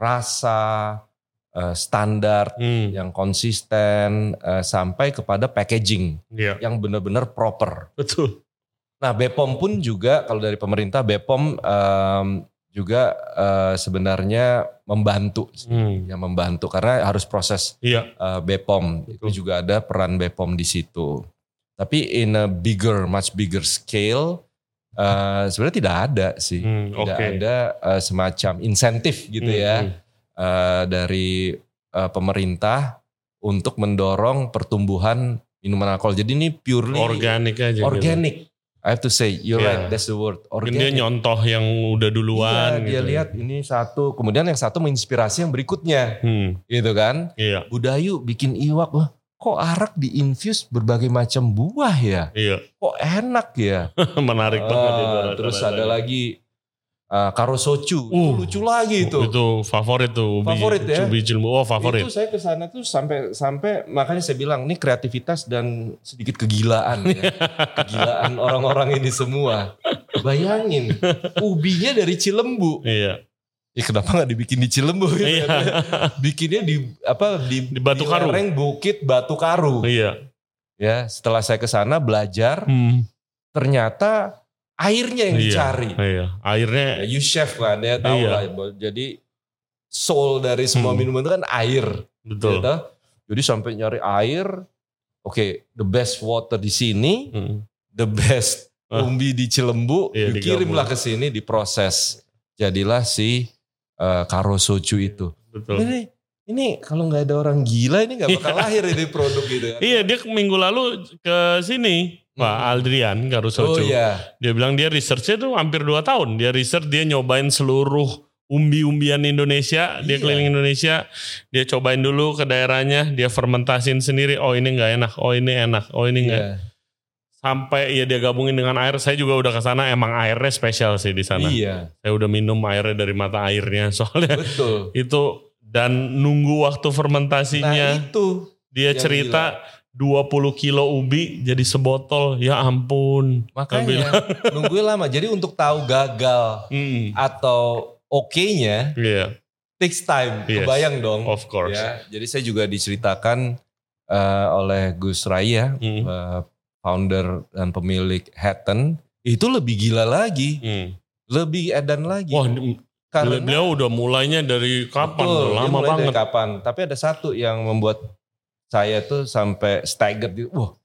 rasa, uh, standar hmm. yang konsisten, uh, sampai kepada packaging yeah. yang benar-benar proper. Betul. Nah, B P O M pun juga kalau dari pemerintah, B P O M um, juga uh, sebenarnya membantu, hmm. ya membantu karena harus proses iya. uh, B P O M. Betul. Itu juga ada peran B P O M di situ. Tapi in a bigger, much bigger scale, uh, sebenarnya tidak ada sih, hmm, tidak okay. ada uh, semacam insentif gitu hmm, ya hmm. Uh, dari uh, pemerintah untuk mendorong pertumbuhan minuman alkohol. Jadi ini purely organik aja. Organik. Gitu. I have to say, you're yeah. right, that's the word. Organic. Dia nyontoh yang udah duluan. Iya, dia gitu. lihat ini satu, kemudian yang satu menginspirasi yang berikutnya, hmm. gitu kan. Iya. Budayu bikin iwak, wah kok arak diinfuse berbagai macam buah ya? Iya. Kok enak ya? Menarik uh, banget itu. Terus ada lagi uh, Karosochu, uh, itu lucu lagi itu. Itu favorit tuh. Favorit ubi, ya? Ubi Cilmu, oh favorit. Itu saya kesana tuh sampai sampai makanya saya bilang ini kreativitas dan sedikit kegilaan ya. Kegilaan orang-orang ini semua. Bayangin, ubinya dari Cilembu. Iya. Ya kenapa nggak dibikin di Cilembu? Iya. Bikinnya di apa di, di Batu Karu. Di lereng Bukit Batu Karu. Iya. Ya, setelah saya ke sana belajar, hmm. ternyata airnya yang iya. dicari. Iya. Airnya. Ya, you chef kan, ya tahu iya. lah. Jadi soul dari semua hmm. minuman itu kan air. Betul. Gitu? Jadi sampai nyari air. Oke, okay, the best water di sini, hmm. the best umbi di Cilembu, iya, dikirimlah ke sini, diproses. Jadilah si uh, Karosochu itu. Betul. Ini, ini kalau nggak ada orang gila ini nggak bakal lahir ini produk gitu. Kan? Iya, dia minggu lalu ke sini, Pak hmm. Aldrian Karosochu. Oh iya. Dia bilang dia researchnya tuh hampir dua tahun. Dia research, dia nyobain seluruh umbi-umbian Indonesia, dia iya. keliling Indonesia, dia cobain dulu ke daerahnya, dia fermentasin sendiri. Oh ini nggak enak, oh ini enak, oh ini nggak. Iya. Sampai ya dia gabungin dengan air. Saya juga udah ke sana, emang airnya spesial sih di sana. Iya. Saya udah minum airnya dari mata airnya soalnya. Betul. Itu dan nunggu waktu fermentasinya. Nah itu. Dia cerita gila. dua puluh kilo ubi jadi sebotol. Ya ampun. Makanya nungguin lama. Jadi untuk tahu gagal hmm. atau oke-nya yeah. takes time. Yes. Kebayang dong. Of course. Ya. Jadi saya juga diceritakan uh, oleh Gus Raya. Hmm. Uh, founder dan pemilik Hatton, itu lebih gila lagi, hmm. lebih edan lagi. Wah, karena beliau udah mulainya dari kapan? Betul, lama mulai banget. Dari kapan? Tapi ada satu yang membuat saya tuh sampai staggered. Wah,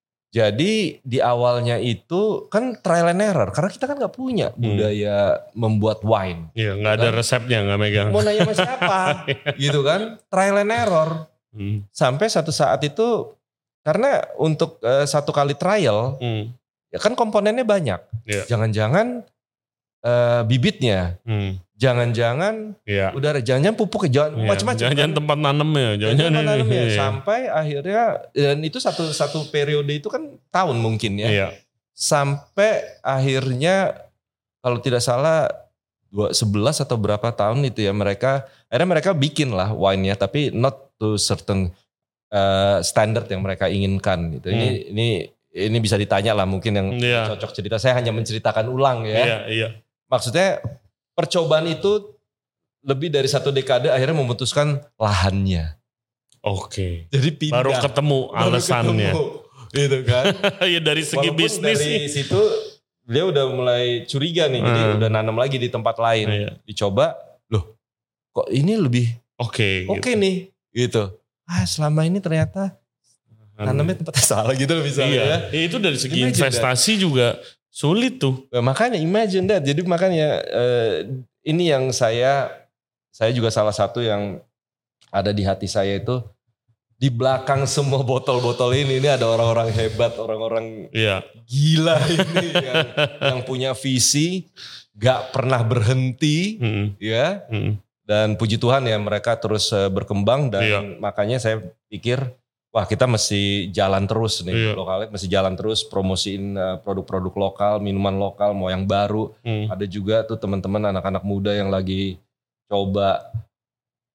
jadi di awalnya itu kan trial and error, karena kita kan nggak punya hmm. budaya membuat wine. Iya, nggak ada kan? Resepnya, nggak megang. Mau nanya sama siapa, gitu kan? Trial and error. Hmm. Sampai satu saat itu. Karena untuk uh, satu kali trial, hmm. ya kan komponennya banyak. Yeah. Jangan-jangan uh, bibitnya, hmm. jangan-jangan yeah. udara, jangan-jangan pupuk, jangan yeah. macam-macam. Jangan-jangan kan? tempat nanamnya, jangan-jangan tempat nanamnya. Yeah. Sampai akhirnya, dan itu satu satu periode itu kan tahun mungkin ya. Yeah. Sampai akhirnya, kalau tidak salah dua sebelas atau berapa tahun itu ya mereka, akhirnya mereka bikin lah wine-nya, tapi not to certain Uh, standar yang mereka inginkan gitu. Hmm. Ini ini ini bisa ditanya lah mungkin yang yeah. cocok cerita. Saya hanya menceritakan ulang ya. Yeah, yeah. Maksudnya percobaan itu lebih dari satu dekade akhirnya memutuskan lahannya. Oke. Okay. Jadi pindah. Baru ketemu alasannya. Baru ketemu, gitu kan. Ya dari segi walaupun bisnis. Dari situ dia udah mulai curiga nih. Hmm. Jadi udah nanam lagi di tempat lain. Yeah. Dicoba, loh kok ini lebih oke. Okay, oke okay gitu. nih gitu. Ah selama ini ternyata nanamnya tempatnya salah gitu loh misalnya. Iya. Ya. Itu dari segi imagine investasi that. Juga sulit tuh. Nah, makanya imagine that. Jadi makanya uh, ini yang saya, saya juga salah satu yang ada di hati saya itu. Di belakang semua botol-botol ini, ini ada orang-orang hebat, orang-orang iya. gila ini yang, yang punya visi, gak pernah berhenti mm-hmm. ya. Mm-hmm. Dan puji Tuhan ya mereka terus berkembang dan iya. makanya saya pikir wah kita mesti jalan terus nih iya. Lokalit mesti jalan terus promosiin produk-produk lokal, minuman lokal mau yang baru. Hmm. Ada juga tuh teman-teman anak-anak muda yang lagi coba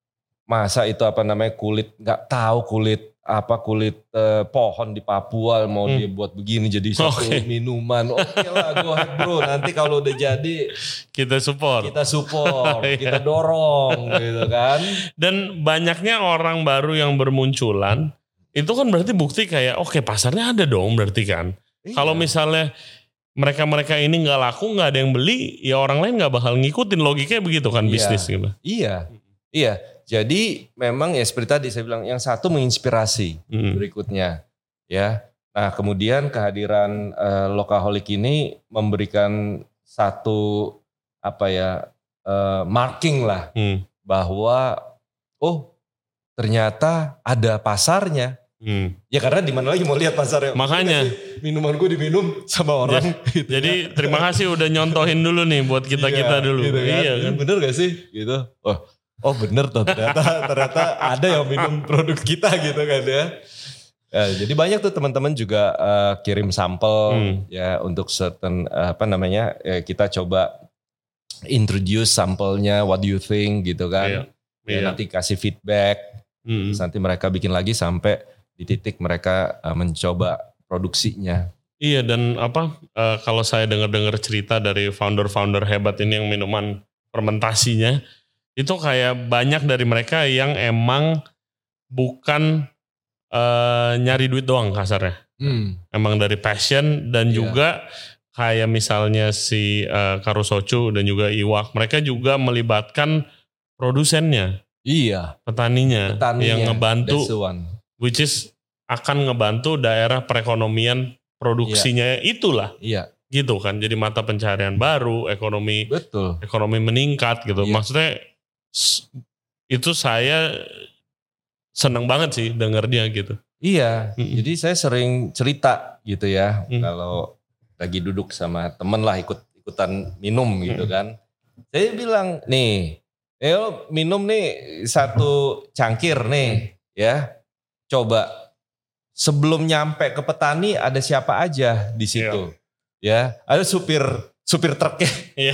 masa itu apa namanya kulit nggak tahu kulit apa kulit eh, pohon di Papua mau hmm. dia buat begini jadi satu okay. minuman. Oke lah, go ahead bro. Nanti kalau udah jadi kita support, kita support, kita dorong gitu kan. Dan banyaknya orang baru yang bermunculan itu kan berarti bukti kayak oke okay, pasarnya ada dong berarti kan. Iya. Kalau misalnya mereka-mereka ini nggak laku, nggak ada yang beli, ya orang lain nggak bakal ngikutin, logikanya begitu kan. Iya. Bisnis gitu. Iya, iya. Jadi memang ya seperti tadi saya bilang, yang satu menginspirasi hmm. berikutnya, ya. Nah kemudian kehadiran uh, Lokaholic ini memberikan satu apa ya uh, marking lah hmm. bahwa oh ternyata ada pasarnya. Hmm. Ya karena di mana lagi mau lihat pasarnya. Makanya minuman gue diminum sama orang. Ya, gitu. Jadi terima kasih udah nyontohin dulu nih buat kita-kita dulu. Gitu kan? Iya kan. Bener gak sih? Gitu. Oh, oh bener tuh ternyata ternyata ada yang minum produk kita gitu kan ya. Ya jadi banyak tuh teman-teman juga uh, kirim sampel hmm. ya untuk certain uh, apa namanya ya, kita coba introduce sampelnya, what do you think gitu kan. Iya. Ya, iya. Nanti kasih feedback. Hmm. Terus nanti mereka bikin lagi sampai di titik mereka uh, mencoba produksinya. Iya dan apa uh, kalau saya dengar-dengar cerita dari founder-founder hebat ini yang minuman fermentasinya itu kayak banyak dari mereka yang emang bukan uh, nyari duit doang kasarnya. Hmm. Emang dari passion dan yeah. juga kayak misalnya si uh, Karusocu dan juga Iwak mereka juga melibatkan produsennya. Iya. Petaninya, Petaninya yang ngebantu. Which is akan ngebantu daerah perekonomian produksinya iya. itulah. Iya. Gitu kan. Jadi mata pencarian baru, ekonomi Betul. ekonomi meningkat gitu. Iya. Maksudnya itu saya seneng banget sih dengernya gitu. Iya. Mm-mm. Jadi saya sering cerita gitu ya. Mm. Kalau lagi duduk sama temen lah ikut-ikutan minum gitu mm. kan. Saya bilang nih, ayo minum nih satu cangkir nih ya. Coba sebelum nyampe ke petani ada siapa aja di situ. Iya. Ya, ada supir supir truknya. Iya.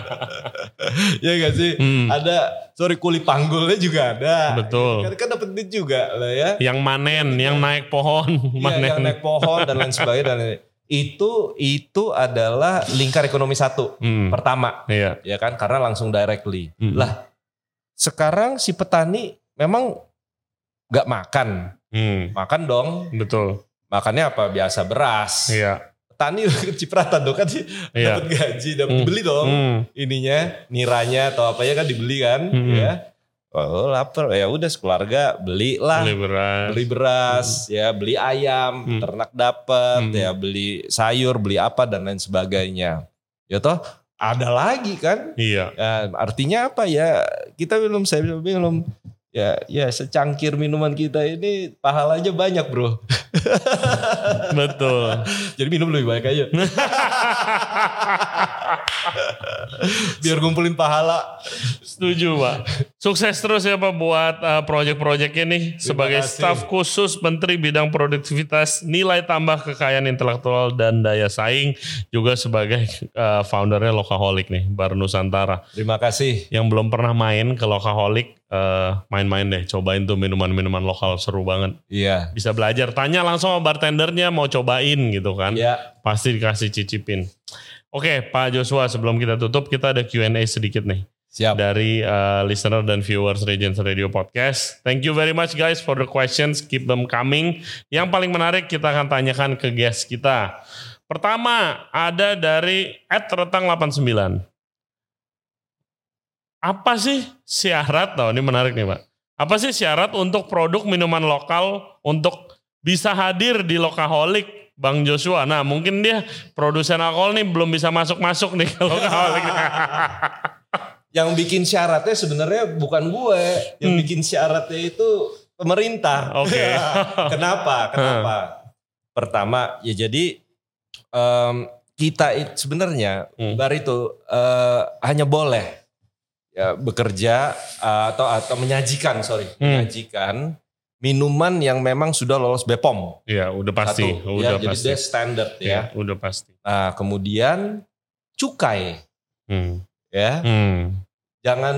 Ya enggak sih? Hmm. Ada sorry kuli panggulnya juga ada. Betul. Kan, kan dapat duit juga lah ya. Yang manen, yang naik pohon, ya, manen. Yang naik pohon dan lain sebagainya dan lain. Itu itu adalah lingkar ekonomi satu hmm. pertama. Iya. Ya kan karena langsung directly. Hmm. Lah sekarang si petani memang gak makan. Hmm. Makan dong. Betul. Makannya apa? Biasa beras. Iya. Petani cipratan dong kan iya. dapat gaji, dapat hmm. dibeli dong. Hmm. Ininya, niranya atau apa ya kan dibeli kan, hmm. ya. Oh, lapar. Ya udah sekeluarga belilah. Beli beras. Beli beras, hmm. ya, beli ayam, hmm. ternak dapat, hmm. ya, beli sayur, beli apa dan lain sebagainya. Ya toh ada lagi kan? Iya. Ya, artinya apa ya? Kita belum saya belum Ya, ya secangkir minuman kita ini pahalanya banyak bro. Betul. Jadi minum lebih banyak aja. Biar ngumpulin pahala. Setuju Pak. Sukses terus ya Pak buat uh, proyek-proyek ini. Sebagai staf khusus Menteri Bidang Produktivitas, Nilai Tambah Kekayaan Intelektual dan Daya Saing. Juga sebagai uh, foundernya Lokaholic nih, Bar Nusantara. Terima kasih. Yang belum pernah main ke Lokaholic, Uh, main-main deh, cobain tuh minuman-minuman lokal, seru banget. Iya. Bisa belajar, tanya langsung sama bartendernya mau cobain gitu kan. Iya. Pasti dikasih cicipin. Oke Pak Joshua, sebelum kita tutup kita ada Q and A sedikit nih. Siap. Dari uh, listener dan viewers Regency Radio Podcast. Thank you very much guys for the questions, keep them coming. Yang paling menarik kita akan tanyakan ke guest kita. Pertama ada dari at retang delapan sembilan. Apa sih syarat, oh ini menarik nih Pak. Apa sih syarat untuk produk minuman lokal untuk bisa hadir di Lokaholic, Bang Joshua? Nah mungkin dia produsen alkohol nih belum bisa masuk-masuk nih ke Lokaholic. Yang bikin syaratnya sebenarnya bukan gue, yang hmm. bikin syaratnya itu pemerintah. Oke. Okay. Kenapa? Kenapa? Hmm. Pertama ya jadi um, kita sebenarnya hmm. bar itu uh, hanya boleh ya bekerja uh, atau atau menyajikan sorry hmm. menyajikan minuman yang memang sudah lolos B P O M. Iya udah pasti. Satu, udah ya, pasti. Jadi standar ya. ya. Udah pasti. Nah kemudian cukai, hmm. ya. Hmm. Jangan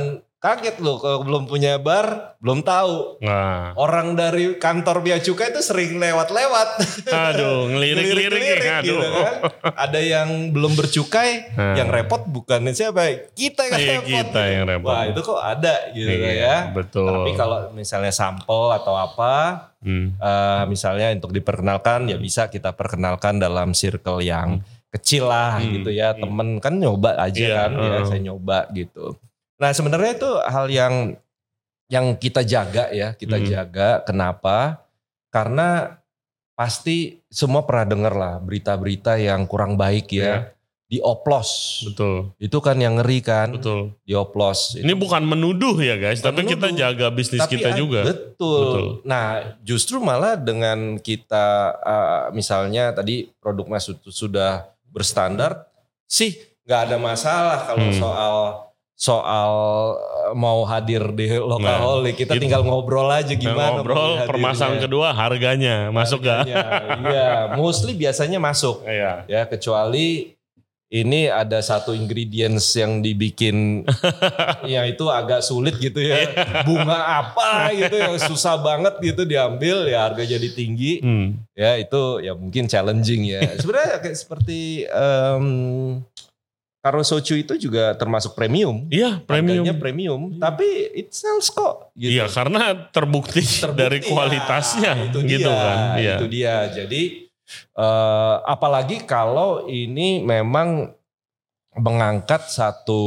Kaget loh kalau belum punya bar, belum tahu. Nah. Orang dari kantor Bea Cukai itu sering lewat-lewat. Aduh, ngelirik-lirik ya. Aduh. Gitu kan. Ada yang belum bercukai, nah. yang repot bukan siapa? Kita yang iya, repot. Kita yang repot. Wah itu kok ada gitu iya, ya. Betul. Tapi kalau misalnya sampel atau apa, hmm. uh, misalnya untuk diperkenalkan ya bisa kita perkenalkan dalam circle yang hmm. kecil lah hmm. gitu ya. Temen kan nyoba aja yeah, kan, uh. ya saya nyoba gitu. Nah sebenarnya itu hal yang yang kita jaga ya, kita hmm. jaga. Kenapa? Karena pasti semua pernah dengar lah berita-berita yang kurang baik ya, yeah. dioplos. Betul. Itu kan yang ngeri kan. Betul. Dioplos. Ini bukan menuduh ya guys, bukan tapi menuduh. Kita jaga bisnis tapi kita juga. Betul. betul. Nah justru malah dengan kita uh, misalnya tadi produknya sudah berstandar, sih nggak ada masalah kalau hmm. soal soal mau hadir di Lokaholic, nah, kita gitu. Tinggal ngobrol aja gimana. Ngobrol, permasalahan kedua harganya, masuk gak? Iya, mostly biasanya masuk. Iya. Ya, kecuali ini ada satu ingredients yang dibikin, ya itu agak sulit gitu ya. Bunga apa gitu yang susah banget gitu diambil, ya harga jadi tinggi. Hmm. Ya itu ya mungkin challenging ya. Sebenarnya kayak seperti... Um, Karo Soju itu juga termasuk premium. Iya, premium. Harganya premium, tapi it sells kok. Gitu. Iya, karena terbukti, terbukti dari kualitasnya. Ya, itu gitu dia, kan. Iya. Itu dia. Jadi, uh, apalagi kalau ini memang mengangkat satu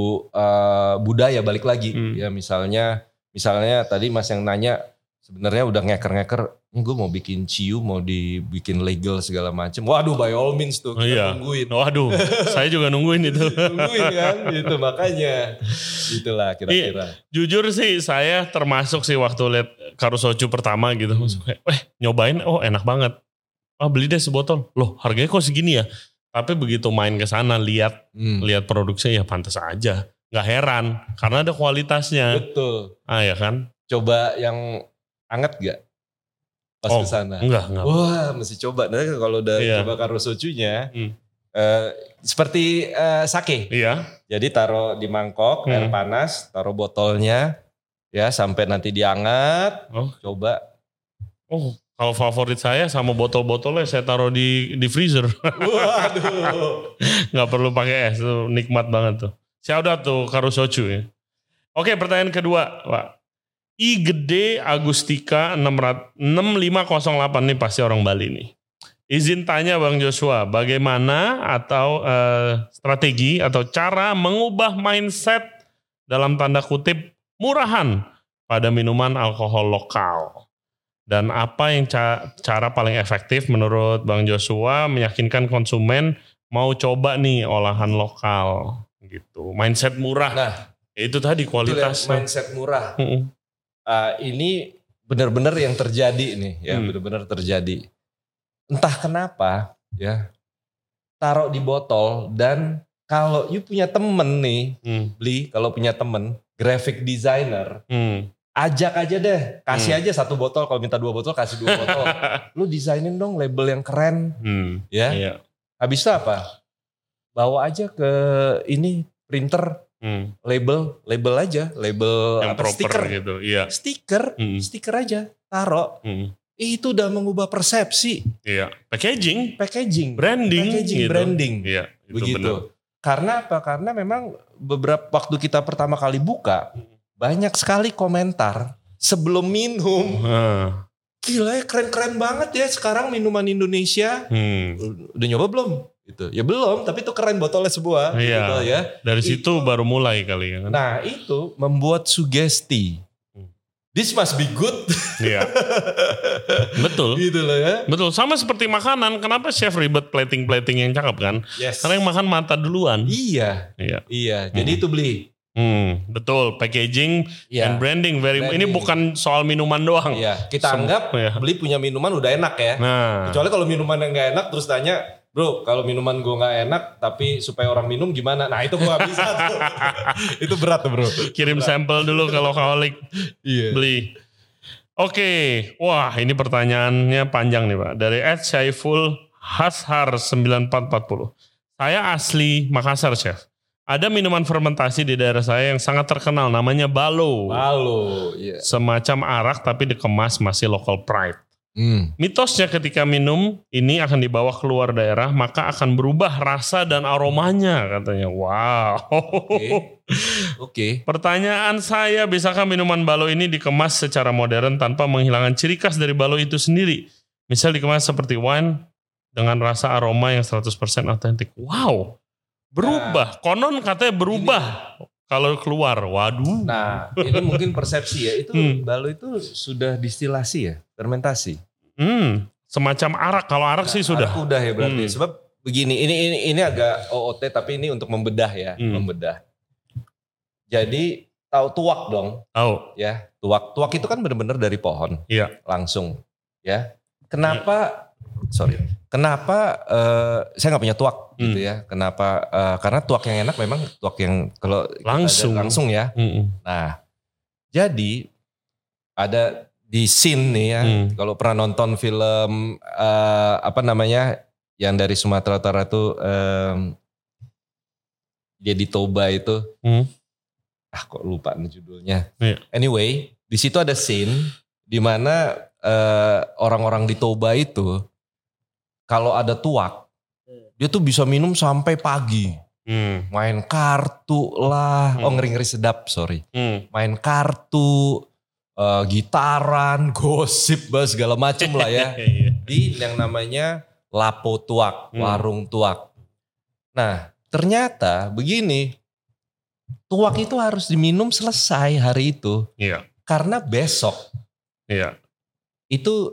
uh, budaya balik lagi. Hmm. Ya misalnya, misalnya tadi Mas yang nanya, sebenarnya udah ngeker-ngeker, ini gue mau bikin ciu, mau dibikin legal segala macam. Waduh, by all means tuh kita oh, iya. nungguin. Waduh, saya juga nungguin itu. nungguin kan, gitu makanya. Itulah kira-kira. I, jujur sih, saya termasuk sih waktu lihat Karo Soju pertama gitu. Hmm. Kayak, eh nyobain, oh enak banget. Ah beli deh sebotol. Loh harganya kok segini ya? Tapi begitu main ke sana lihat, hmm. lihat produksinya ya pantas aja. Gak heran, karena ada kualitasnya. Betul. Ah ya kan? Coba yang anget gak? Pas oh, kesana. Enggak, enggak. Wah, mesti coba. Nanti kalau udah iya. coba Karo Sojunya, hmm. uh, seperti uh, sake. Iya. Jadi taruh di mangkok, hmm. air panas, taruh botolnya, ya sampai nanti diangat. Oh. Coba. Oh, kalau favorit saya sama botol-botolnya saya taruh di di freezer. Waduh. Nggak perlu pakai es, tuh nikmat banget tuh. Shout out tuh Karo Soju ya. Oke, pertanyaan kedua, Pak. I Gede Agustika enam lima nol delapan nih pasti orang Bali nih. Izin tanya Bang Joshua, bagaimana atau uh, strategi atau cara mengubah mindset dalam tanda kutip murahan pada minuman alkohol lokal? Dan apa yang ca- cara paling efektif menurut Bang Joshua meyakinkan konsumen mau coba nih olahan lokal gitu. Mindset murah. Nah, itu tadi kualitas. Mindset murah. Uh, ini benar-benar yang terjadi nih ya, hmm. benar-benar terjadi. Entah kenapa ya, taruh di botol dan kalau you punya temen nih, hmm. beli kalau punya temen graphic designer, hmm. ajak aja deh, kasih hmm. aja satu botol, kalau minta dua botol kasih dua botol. Lu desainin dong label yang keren, hmm. ya. Iya. Habis itu apa? Bawa aja ke ini printer. Hmm. label label aja label yang apa stiker gitu iya stiker hmm. stiker aja taruh hmm. itu udah mengubah persepsi iya packaging packaging branding packaging gitu. branding iya itu begitu bener. Karena apa karena memang beberapa waktu kita pertama kali buka banyak sekali komentar sebelum minum hmm. gila ya keren-keren banget ya sekarang minuman Indonesia hmm. udah nyoba belum? Gitu. Ya belum, tapi itu keren botolnya sebuah. Iya, gitu ya. Dari itu, situ baru mulai kali ya. Kan? Nah itu membuat sugesti. This must be good. Iya. Betul. Gitu loh ya. Betul, sama seperti makanan. Kenapa chef ribet plating-plating yang cakep kan? Yes. Karena yang makan mata duluan. Iya. Iya. Iya. Jadi hmm. itu beli. Hmm, betul. Packaging yeah. and branding very. Branding. Ini bukan soal minuman doang. Iya. Kita Sem- anggap ya. Beli punya minuman udah enak ya. Nah. Kecuali kalau minuman yang nggak enak terus tanya, bro, kalau minuman gue nggak enak, tapi supaya orang minum gimana? Nah itu gue nggak bisa tuh. Itu berat tuh bro. Kirim berat. sampel dulu ke Lokaholic. Iya. Beli. Oke, wah ini pertanyaannya panjang nih Pak. Dari at Syaiful Hashar sembilan empat empat nol. Saya asli Makassar Chef. Ada minuman fermentasi di daerah saya yang sangat terkenal, namanya balo. Balo, iya. Yeah. Semacam arak tapi dikemas masih local pride. Hmm. Mitosnya ketika minum ini akan dibawa keluar daerah, maka akan berubah rasa dan aromanya katanya. Wow. Oke. Okay. Okay. Pertanyaan saya, bisakah minuman balo ini dikemas secara modern tanpa menghilangkan ciri khas dari balo itu sendiri? Misal dikemas seperti wine dengan rasa aroma yang seratus persen otentik. Wow. Berubah, nah, konon katanya berubah ini, kalau keluar. Waduh. Nah, ini mungkin persepsi ya. Itu hmm. balo itu sudah distilasi ya, fermentasi. Hmm, semacam arak. Kalau arak nah, sih sudah. Arak udah ya berarti. Hmm. Sebab begini, ini ini ini agak O O T tapi ini untuk membedah ya, hmm. membedah. Jadi tahu tuak dong? Tahu. Ya, tuak. Tuak itu kan benar-benar dari pohon. Iya. Langsung. Ya. Kenapa? Sorry. Kenapa uh, saya nggak punya tuak hmm. gitu ya? Kenapa? Uh, karena tuak yang enak memang tuak yang kalau langsung langsung ya. Hmm. Nah, jadi ada di scene nih ya. Hmm. Kalau pernah nonton film uh, apa namanya yang dari Sumatera Utara tuh um, dia di Toba itu. Hmm. Ah kok lupa nih judulnya. Yeah. Anyway, di situ ada scene di mana uh, orang-orang di Toba itu kalau ada tuak, dia tuh bisa minum sampai pagi. Hmm. Main kartu lah. Hmm. Oh ngeri-ngeri sedap, sorry. Hmm. Main kartu, uh, gitaran, gosip, segala macem lah ya. Di yang namanya Lapo Tuak, hmm. warung tuak. Nah ternyata begini, tuak itu harus diminum selesai hari itu. Iya. Karena besok iya. itu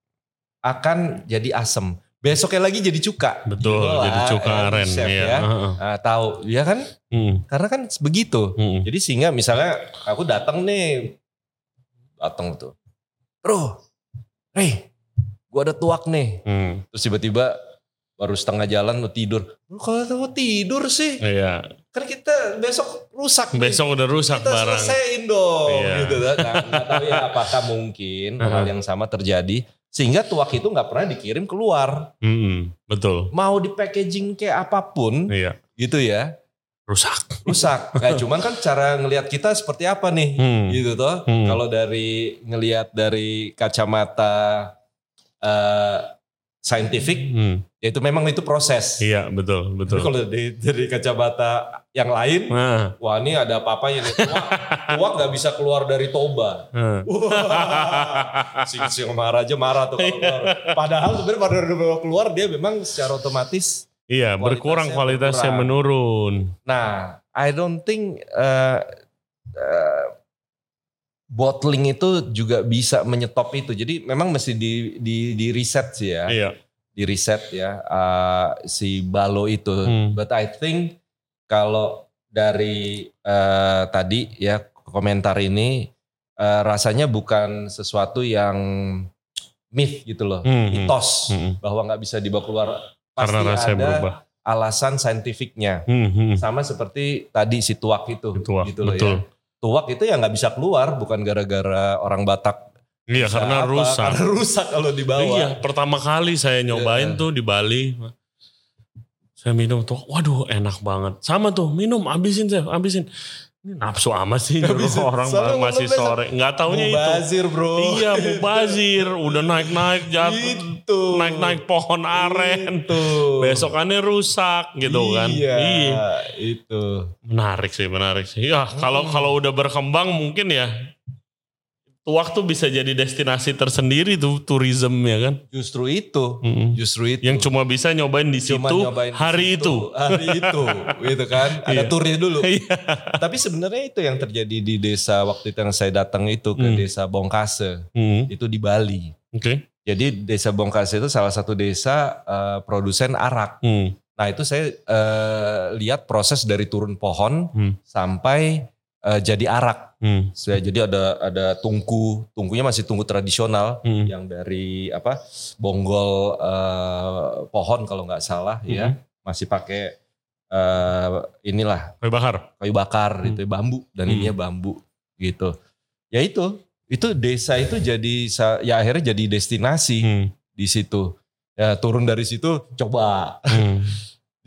akan jadi asem. Besoknya lagi jadi cuka. Betul, Gila, jadi cuka eh, aren. Chef, iya. ya. Uh-huh. Nah, tahu, ya kan? Hmm. Karena kan begitu. Hmm. Jadi sehingga misalnya aku datang nih, datang tuh, bro, hey, gua ada tuak nih. Hmm. Terus tiba-tiba baru setengah jalan mau tidur. Kalau mau tidur sih, iya. Kan kita besok rusak. Besok nih. Udah rusak kita barang. Kita selesaiin dong. Iya. Gitu kan. Nah, nggak tahu ya apakah mungkin uh-huh. hal yang sama terjadi. Sehingga tuak itu gak pernah dikirim keluar. Hmm, betul. Mau di packaging kayak apapun. Iya. Gitu ya. Rusak. Rusak. Nah, cuman kan cara ngelihat kita seperti apa nih. Hmm. Gitu toh. Hmm. Kalau dari ngelihat dari kacamata uh, scientific. Hmm. Ya itu memang itu proses. Iya betul. betul. Tapi kalau dari, dari kacamata yang lain. Nah. Wah ini ada apa-apanya nih. Tuak, tuak gak bisa keluar dari Toba. Hmm. Si, si marah aja marah tuh kalau keluar. Padahal sebenarnya pada keluar dia memang secara otomatis. Iya kualitasnya berkurang kualitasnya berkurang. Menurun. Nah I don't think uh, uh, bottling itu juga bisa menyetop itu. Jadi memang mesti di, di, di reset sih ya. Iya. Di reset ya uh, si balo itu. Hmm. But I think kalau dari uh, tadi ya komentar ini uh, rasanya bukan sesuatu yang myth gitu loh, hmm, mitos hmm. bahwa nggak bisa dibawa keluar. Pasti karena rasanya ada berubah. Alasan saintifiknya. Hmm, hmm. Sama seperti tadi si tuak itu, tuak, gitu loh betul. Ya. Tuak itu ya nggak bisa keluar, bukan gara-gara orang Batak. Iya karena apa? rusak. Karena rusak kalau dibawa. Iya pertama kali saya nyobain yeah. tuh di Bali. Saya minum tuh, waduh enak banget. Sama tuh minum, abisin saya, abisin. Ini nafsu amat sih orang masih sore. Nggak taunya itu. Mubazir bro. Iya mubazir. Udah naik-naik jatuh. Gitu. Naik-naik pohon aren. Gitu. Besokannya rusak gitu kan. Iya. iya. Itu. Menarik sih, menarik sih. Ya kalau hmm. kalau udah berkembang mungkin ya. Tuak tuh bisa jadi destinasi tersendiri tuh tourism ya kan. Justru itu, mm-hmm. justru itu. Yang cuma bisa nyobain di situ nyobain hari di situ. itu. Hari itu, gitu kan. Ada turnya dulu. Tapi sebenarnya itu yang terjadi di desa waktu itu yang saya datang itu ke mm. desa Bongkase. Mm. Itu di Bali. Oke. Okay. Jadi desa Bongkase itu salah satu desa uh, produsen arak. Mm. Nah itu saya uh, lihat proses dari turun pohon mm. sampai uh, jadi arak. Hmm. Jadi ada ada tungku, tungkunya masih tungku tradisional hmm. yang dari apa bonggol uh, pohon kalau nggak salah hmm. ya, masih pakai uh, inilah kayu bakar, kayu bakar hmm. itu bambu dan hmm. ininya bambu gitu. Ya itu, itu desa itu jadi ya akhirnya jadi destinasi hmm. di situ. Ya turun dari situ coba. Hmm.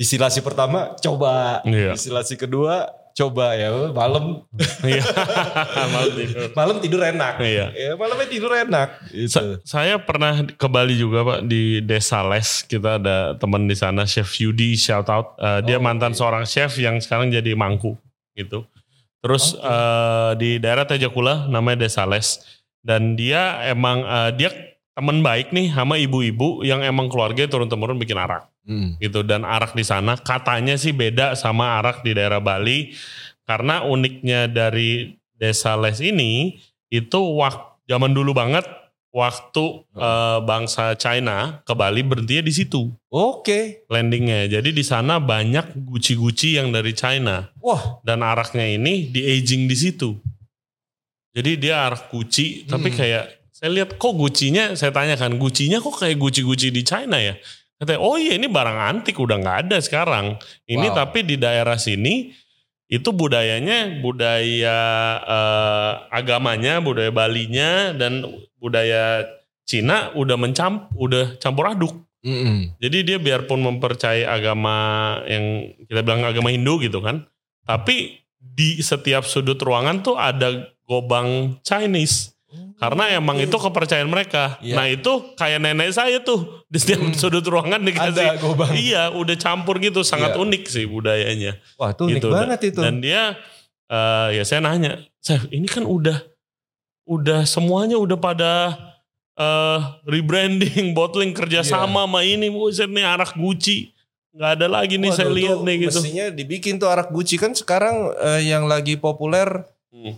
Distilasi pertama coba, Iya. distilasi kedua coba ya malam. Iya. Malam tidur. Malam tidur enak. Iya. Ya, malamnya tidur enak. Gitu. Sa- saya pernah ke Bali juga Pak di Desa Les. Kita ada teman di sana, Chef Yudi, shout out. Uh, dia Oh, mantan okay. seorang chef yang sekarang jadi mangku gitu. Terus Okay. uh, di daerah Tejakula namanya Desa Les. Dan dia emang uh, dia teman baik nih sama ibu-ibu yang emang keluarga turun-temurun bikin arak. Hmm. Gitu, dan arak di sana katanya sih beda sama arak di daerah Bali karena uniknya dari Desa Les ini itu waktu zaman dulu banget waktu Oh. uh, bangsa China ke Bali berhentinya di situ Oke. Okay. landingnya. Jadi di sana banyak guci-guci yang dari China. Wah. Dan araknya ini di aging di situ. Jadi dia arak guci, hmm. tapi kayak saya lihat kok gucinya, saya tanyakan gucinya kok kayak guci-guci di China ya. Katanya, oh iya ini barang antik udah nggak ada sekarang. Ini wow. Tapi di daerah sini itu budayanya budaya eh, agamanya, budaya Balinya dan budaya Cina udah mencamp, udah campur aduk. Mm-hmm. Jadi dia biarpun mempercayai agama yang kita bilang agama Hindu gitu kan, tapi di setiap sudut ruangan tuh ada gobang Chinese. Karena emang itu kepercayaan mereka. Yeah. Nah itu kayak nenek saya tuh di setiap hmm. sudut ruangan dikasih. Ada gobang. Iya, udah campur gitu, sangat yeah. unik sih budayanya. Wah itu unik gitu. banget itu. Dan dia, uh, ya saya nanya, Chef ini kan udah, udah semuanya udah pada uh, rebranding, bottling kerjasama yeah. sama ini, buset nih arak Gucci. Gak ada lagi nih. Waduh, saya lihat nih gitu. Mestinya dibikin tuh arak Gucci kan sekarang uh, yang lagi populer. Hmm.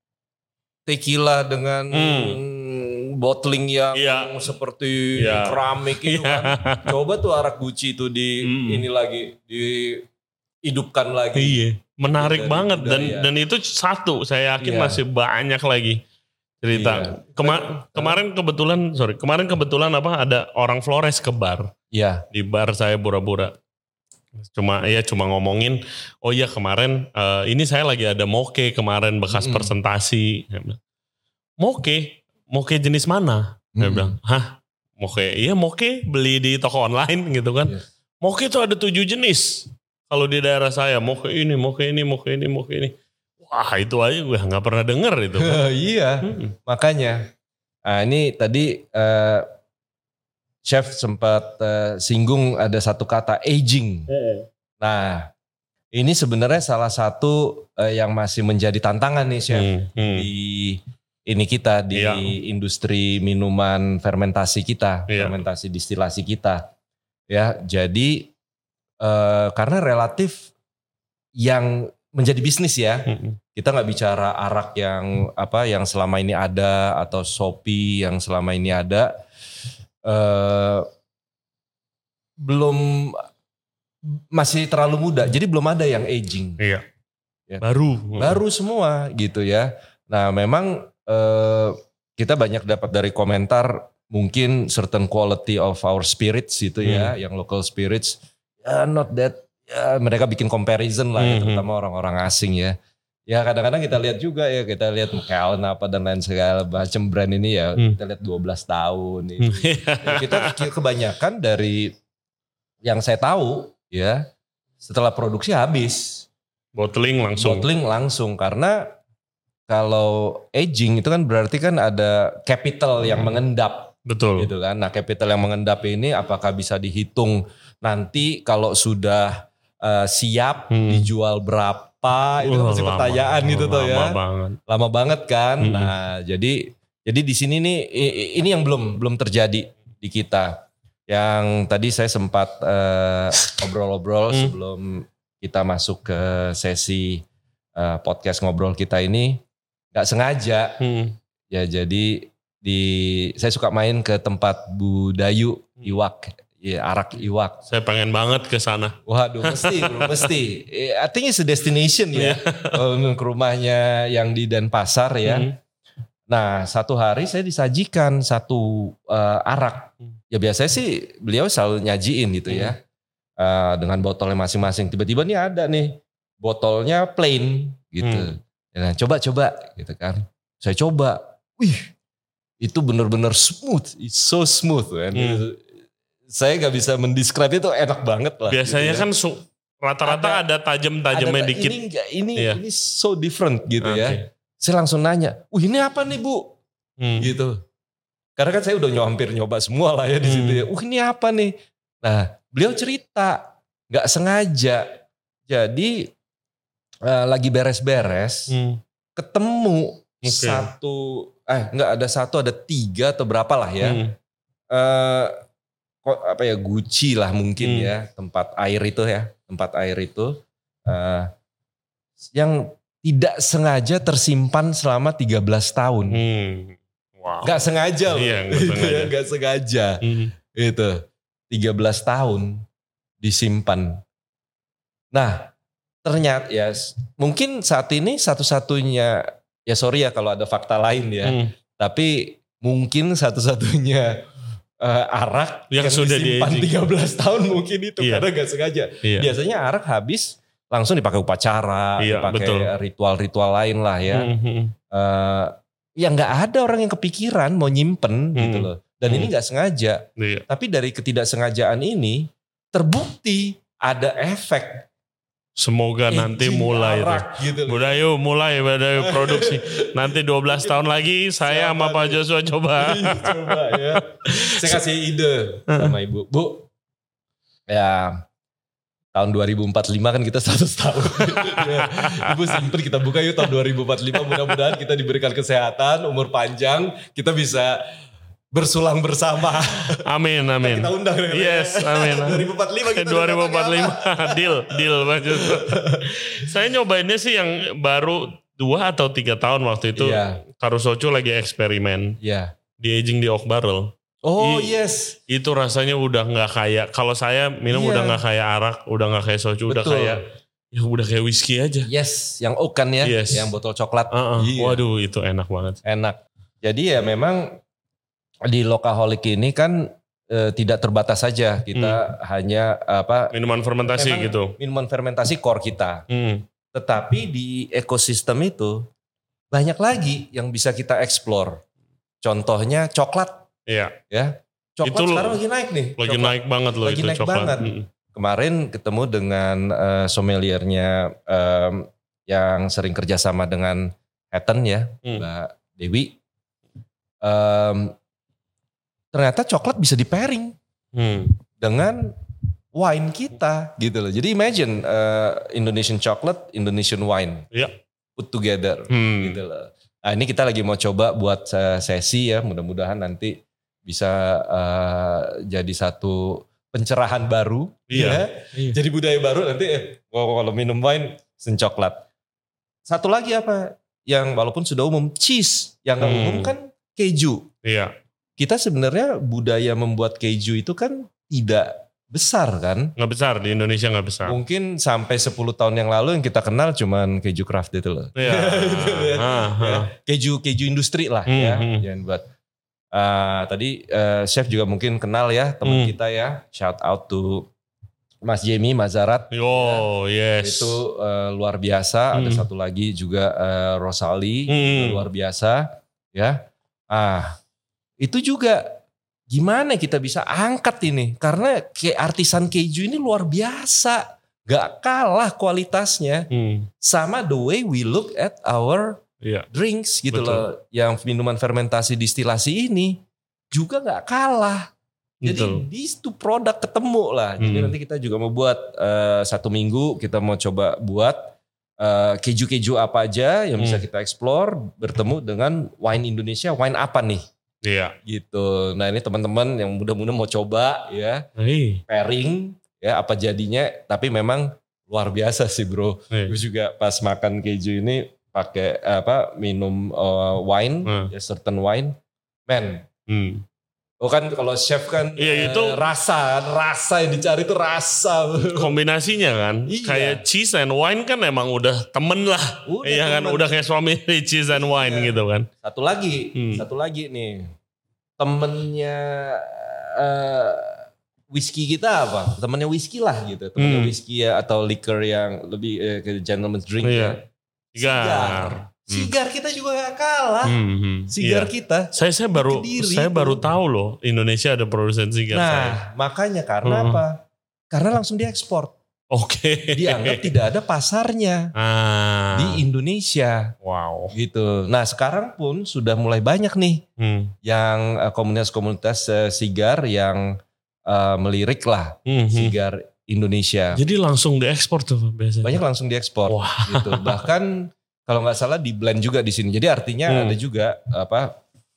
Tequila dengan hmm. bottling yang yeah. seperti yeah. keramik itu yeah. kan. Coba tuh arak Gucci itu di hmm. ini lagi dihidupkan lagi. Iya, menarik banget dan dan itu satu, saya yakin yeah. masih banyak lagi cerita. Yeah. Kema- kemarin kebetulan, sorry, kemarin kebetulan apa ada orang Flores ke bar. Iya. Yeah. Di bar saya Bura-Bura. Cuma ya cuma ngomongin, oh iya kemarin uh, ini saya lagi ada moke kemarin bekas mm. presentasi. Moke, moke jenis mana? Mm. Dia bilang, hah moke? Iya moke beli di toko online gitu kan. Yeah. Moke itu ada tujuh jenis. Kalau di daerah saya moke ini, moke ini, moke ini, moke ini. Wah itu aja gue nggak pernah denger itu. Iya, hmm. makanya. Nah, ini tadi. Uh, Chef sempat uh, singgung ada satu kata aging. Hmm. Nah, ini sebenarnya salah satu uh, yang masih menjadi tantangan nih Chef hmm. Hmm. di ini kita di yeah. industri minuman fermentasi kita, yeah. fermentasi distilasi kita. Ya, jadi uh, karena relatif yang menjadi bisnis ya. Hmm. Kita nggak bicara arak yang apa yang selama ini ada atau Shopee yang selama ini ada. Uh, belum masih terlalu muda, jadi belum ada yang aging. Iya. Ya. Baru. Baru semua gitu ya. Nah memang uh, kita banyak dapat dari komentar mungkin certain quality of our spirits gitu hmm. ya, yang local spirits, ya not that, ya, mereka bikin comparison lah, hmm. ya, terutama orang-orang asing ya. Ya kadang-kadang kita lihat juga ya, kita lihat Macallan apa dan lain segala macam brand ini ya, hmm. kita lihat dua belas tahun ini. Ya, kita kebanyakan dari yang saya tahu ya, setelah produksi habis. Bottling langsung. Bottling langsung, karena kalau aging itu kan berarti kan ada capital yang hmm. mengendap. Betul. Gitu kan. Nah capital yang mengendap ini apakah bisa dihitung nanti kalau sudah uh, siap hmm. dijual berapa? Apa itu uh, masih lama, pertanyaan itu tuh ya. Lama banget. Lama banget kan. Hmm. Nah, jadi jadi di sini nih ini yang belum belum terjadi di kita. Yang tadi saya sempat uh, obrol-obrol hmm. sebelum kita masuk ke sesi uh, podcast ngobrol kita ini, enggak sengaja. Hmm. Ya jadi di saya suka main ke tempat Bu Dayu Iwak. Iya, arak Iwak. Saya pengen banget ke sana. Waduh, mesti, mesti. I think it's a destination ya. Yeah. Ke rumahnya yang di Denpasar ya. Hmm. Nah, satu hari saya disajikan satu uh, arak. Ya biasanya sih beliau selalu nyajiin gitu hmm. ya. Uh, dengan botolnya masing-masing. Tiba-tiba nih ada nih botolnya plain gitu. Hmm. Nah, coba-coba gitu kan. Saya coba. Wih, itu benar-benar smooth. It's so smooth kan. Hmm. saya nggak bisa mendescribe itu enak banget lah. Biasanya gitu ya. kan su- rata-rata ada, ada tajam-tajamnya ada, dikit. Ini ini iya. ini so different gitu okay. ya. Saya langsung nanya, "Uh, ini apa nih, Bu?" Hmm. Gitu. Karena kan saya udah hampir nyoba semua lah ya di hmm. situ ya. "Uh, ini apa nih?" Nah, beliau cerita, nggak sengaja. Jadi uh, lagi beres-beres, hmm. ketemu okay. satu, eh nggak ada satu, ada tiga atau berapa lah ya. Hmm. Uh, kok apa ya Gucci lah mungkin hmm. ya, tempat air itu ya, tempat air itu uh, yang tidak sengaja tersimpan selama tiga belas tahun. Hmm. Wow. Gak sengaja loh. Iya, gak sengaja. Gak sengaja. Hmm. Itu tiga belas tahun disimpan. Nah, ternyata ya mungkin saat ini satu-satunya, ya sorry ya kalau ada fakta lain ya, hmm. tapi mungkin satu-satunya uh, arak yang, yang sudah disimpan tiga belas tahun mungkin itu iya. Karena gak sengaja. Iya. Biasanya arak habis langsung dipakai upacara, iya, dipakai betul. Ritual-ritual lain lah ya. Mm-hmm. Uh, ya nggak ada orang yang kepikiran mau nyimpen mm-hmm. gitu loh. Dan mm-hmm. ini nggak sengaja. Iya. Tapi dari ketidaksengajaan ini terbukti ada efek. Semoga nanti mulai gitu udah yuk mulai udah yuk produksi. Nanti dua belas tahun lagi saya sama Pak Joshua coba. Coba ya. Saya kasih ide sama Ibu. Bu, ya tahun dua ribu empat puluh lima kan kita seratus tahun. Ya, Ibu simpen kita buka yuk tahun dua ribu empat puluh lima. Mudah-mudahan kita diberikan kesehatan, umur panjang. Kita bisa bersulang bersama. Amin, amin. Kita undang. Yes, amin. dua ribu empat puluh lima kita dua ribu empat puluh lima. Deal, deal. Saya nyobainnya sih yang baru dua atau tiga tahun waktu itu. Yeah. Carusocio lagi eksperimen. Yeah. Di aging di oak barrel. Oh I, yes. Itu rasanya udah gak kayak, kalau saya minum yeah. udah gak kayak arak, udah gak kayak soju, udah kayak, ya udah kayak whisky aja. Yes, yang oak kan ya, yes. Yang botol coklat. Uh-uh. Yeah. Waduh itu enak banget. Enak. Jadi ya memang di Lokaholic ini kan e, tidak terbatas saja kita hmm. hanya apa minuman fermentasi gitu. Minuman fermentasi core kita. Hmm. Tetapi di ekosistem itu banyak lagi yang bisa kita explore. Contohnya coklat. Iya. Ya. Coklat itu sekarang lagi naik nih. Lagi coklat. naik banget loh lagi itu naik coklat. Banget. Hmm. Kemarin ketemu dengan uh, sommeliernya um, yang sering kerjasama dengan Hatton ya, hmm. Mbak Dewi. Um, ternyata coklat bisa di pairing hmm. dengan wine kita gitu loh. Jadi imagine uh, Indonesian chocolate, Indonesian wine yeah. put together hmm. gitu loh. Nah ini kita lagi mau coba buat uh, sesi ya, mudah-mudahan nanti bisa uh, jadi satu pencerahan baru, iya. ya. Iya. Jadi budaya baru nanti eh, kalau minum wine sen coklat. Satu lagi apa yang walaupun sudah umum, cheese, yang nggak hmm. umum kan keju. Iya. Kita sebenarnya budaya membuat keju itu kan tidak besar kan? Nggak besar, di Indonesia nggak besar. Mungkin sampai sepuluh tahun yang lalu yang kita kenal cuman keju craft itu loh. Iya. ya. Keju keju industri lah hmm, ya, hmm. yang buat. Uh, tadi uh, chef juga mungkin kenal ya teman hmm. kita ya. Shout out to Mas Jamie Mazarat. Oh ya. yes. Itu uh, luar biasa. Hmm. Ada satu lagi juga uh, Rosali hmm. luar biasa ya. Ah itu juga gimana kita bisa angkat ini? Karena kayak artisan keju ini luar biasa. Gak kalah kualitasnya. Hmm. Sama the way we look at our yeah. drinks gitu Betul. loh. Yang minuman fermentasi distilasi ini juga gak kalah. Jadi Betul. these two produk ketemu lah. Jadi hmm. nanti kita juga mau buat uh, satu minggu kita mau coba buat uh, keju-keju apa aja yang hmm. bisa kita explore. Bertemu dengan wine Indonesia. Wine apa nih? Iya. Gitu. Nah ini teman-teman yang mudah-mudahan mau coba ya. Hey. Pairing ya apa jadinya. Tapi memang luar biasa sih bro. Hey. Gue juga pas makan keju ini pakai apa minum uh, wine. Hmm. Ya certain wine. Man. Hmm. Oh kan kalau chef kan iya, itu uh, rasa. Rasa yang dicari itu rasa. Kombinasinya kan. Iya. Kayak cheese and wine kan emang udah temen lah. Iya kan udah kayak suami cheese and wine iya. gitu kan. Satu lagi. Hmm. Satu lagi nih. Temennya uh, whisky kita apa? Temennya whisky lah gitu. Temennya hmm. whisky ya atau liquor yang lebih uh, ke gentleman's drink iya. ya. Sigar. Sigar kita juga gak kalah. Hmm, hmm. Sigar Iya. kita. Saya saya baru Kediri saya itu. baru tahu loh Indonesia ada produsen sigar. Nah, saya. makanya karena Hmm. apa? Karena langsung diekspor. Oke. Dianggap tidak ada pasarnya Ah. di Indonesia. Wow. Gitu. Nah, sekarang pun sudah mulai banyak nih Hmm. yang uh, komunitas-komunitas uh, sigar yang uh, melirik lah Hmm, hmm. sigar Indonesia. Jadi langsung diekspor tuh biasanya. Banyak langsung diekspor. Wah. Gitu. Bahkan kalau nggak salah di blend juga di sini. Jadi artinya Hmm. ada juga apa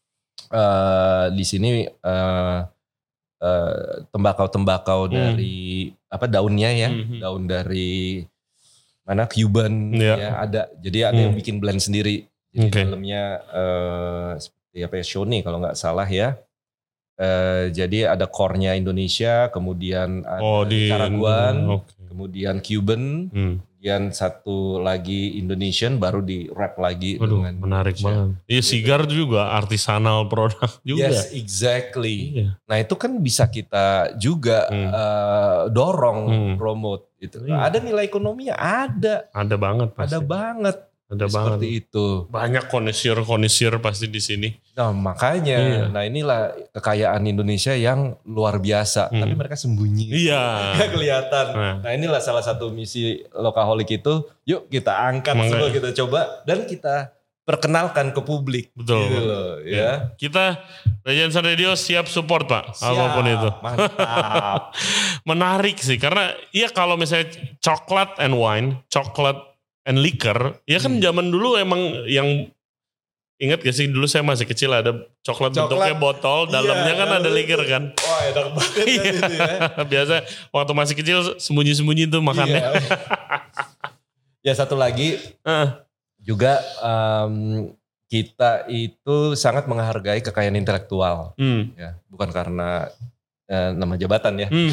uh, di sini uh, uh, tembakau-tembakau Hmm. dari apa daunnya ya, Hmm. daun dari mana Cuban Iya. ya ada. Jadi ada yang Hmm. bikin blend sendiri. Jadi Oke. dalamnya uh, seperti apa ya Shoni kalau nggak salah ya. Uh, jadi ada core-nya Indonesia, kemudian ada Oh di Nicaraguan, Oke. kemudian Cuban, Hmm. kemudian satu lagi Indonesian, baru di wrap lagi. Waduh, dengan menarik Indonesia. banget. Iya, sigar juga artisanal produk juga. Yes, exactly. Iya. Nah itu kan bisa kita juga Hmm. uh, dorong, Hmm. promote. Gitu. Iya. Ada nilai ekonominya, ada, Ada banget pasti. ada banget. Ada Seperti banget. itu. Banyak konesier-konesier pasti di sini. Nah makanya, Iya. nah inilah kekayaan Indonesia yang luar biasa. Hmm. Tapi mereka sembunyi. Iya. Nggak kelihatan. Nah. Nah inilah salah satu misi Lokaholic itu. Yuk kita angkat Makanya. semua, kita coba dan kita perkenalkan ke publik. Betul. Gitu loh, ya. Kita Regensen Radio siap support Pak, Siap, apapun itu. Mantap. Menarik sih karena ya kalau misalnya coklat and wine, coklat and liquor, ya kan Hmm. zaman dulu emang yang ingat gak sih dulu saya masih kecil ada coklat, Coklat. bentuknya botol, dalamnya Iya, kan ada dalamnya liquor itu. kan. Wah enak banget kan Iya. itu ya. Biasa waktu masih kecil sembunyi-sembunyi tuh makannya. Iya. Ya satu lagi Eh, juga em, kita itu sangat menghargai kekayaan intelektual. hmm, Ya, bukan karena eh, nama jabatan ya. hmm,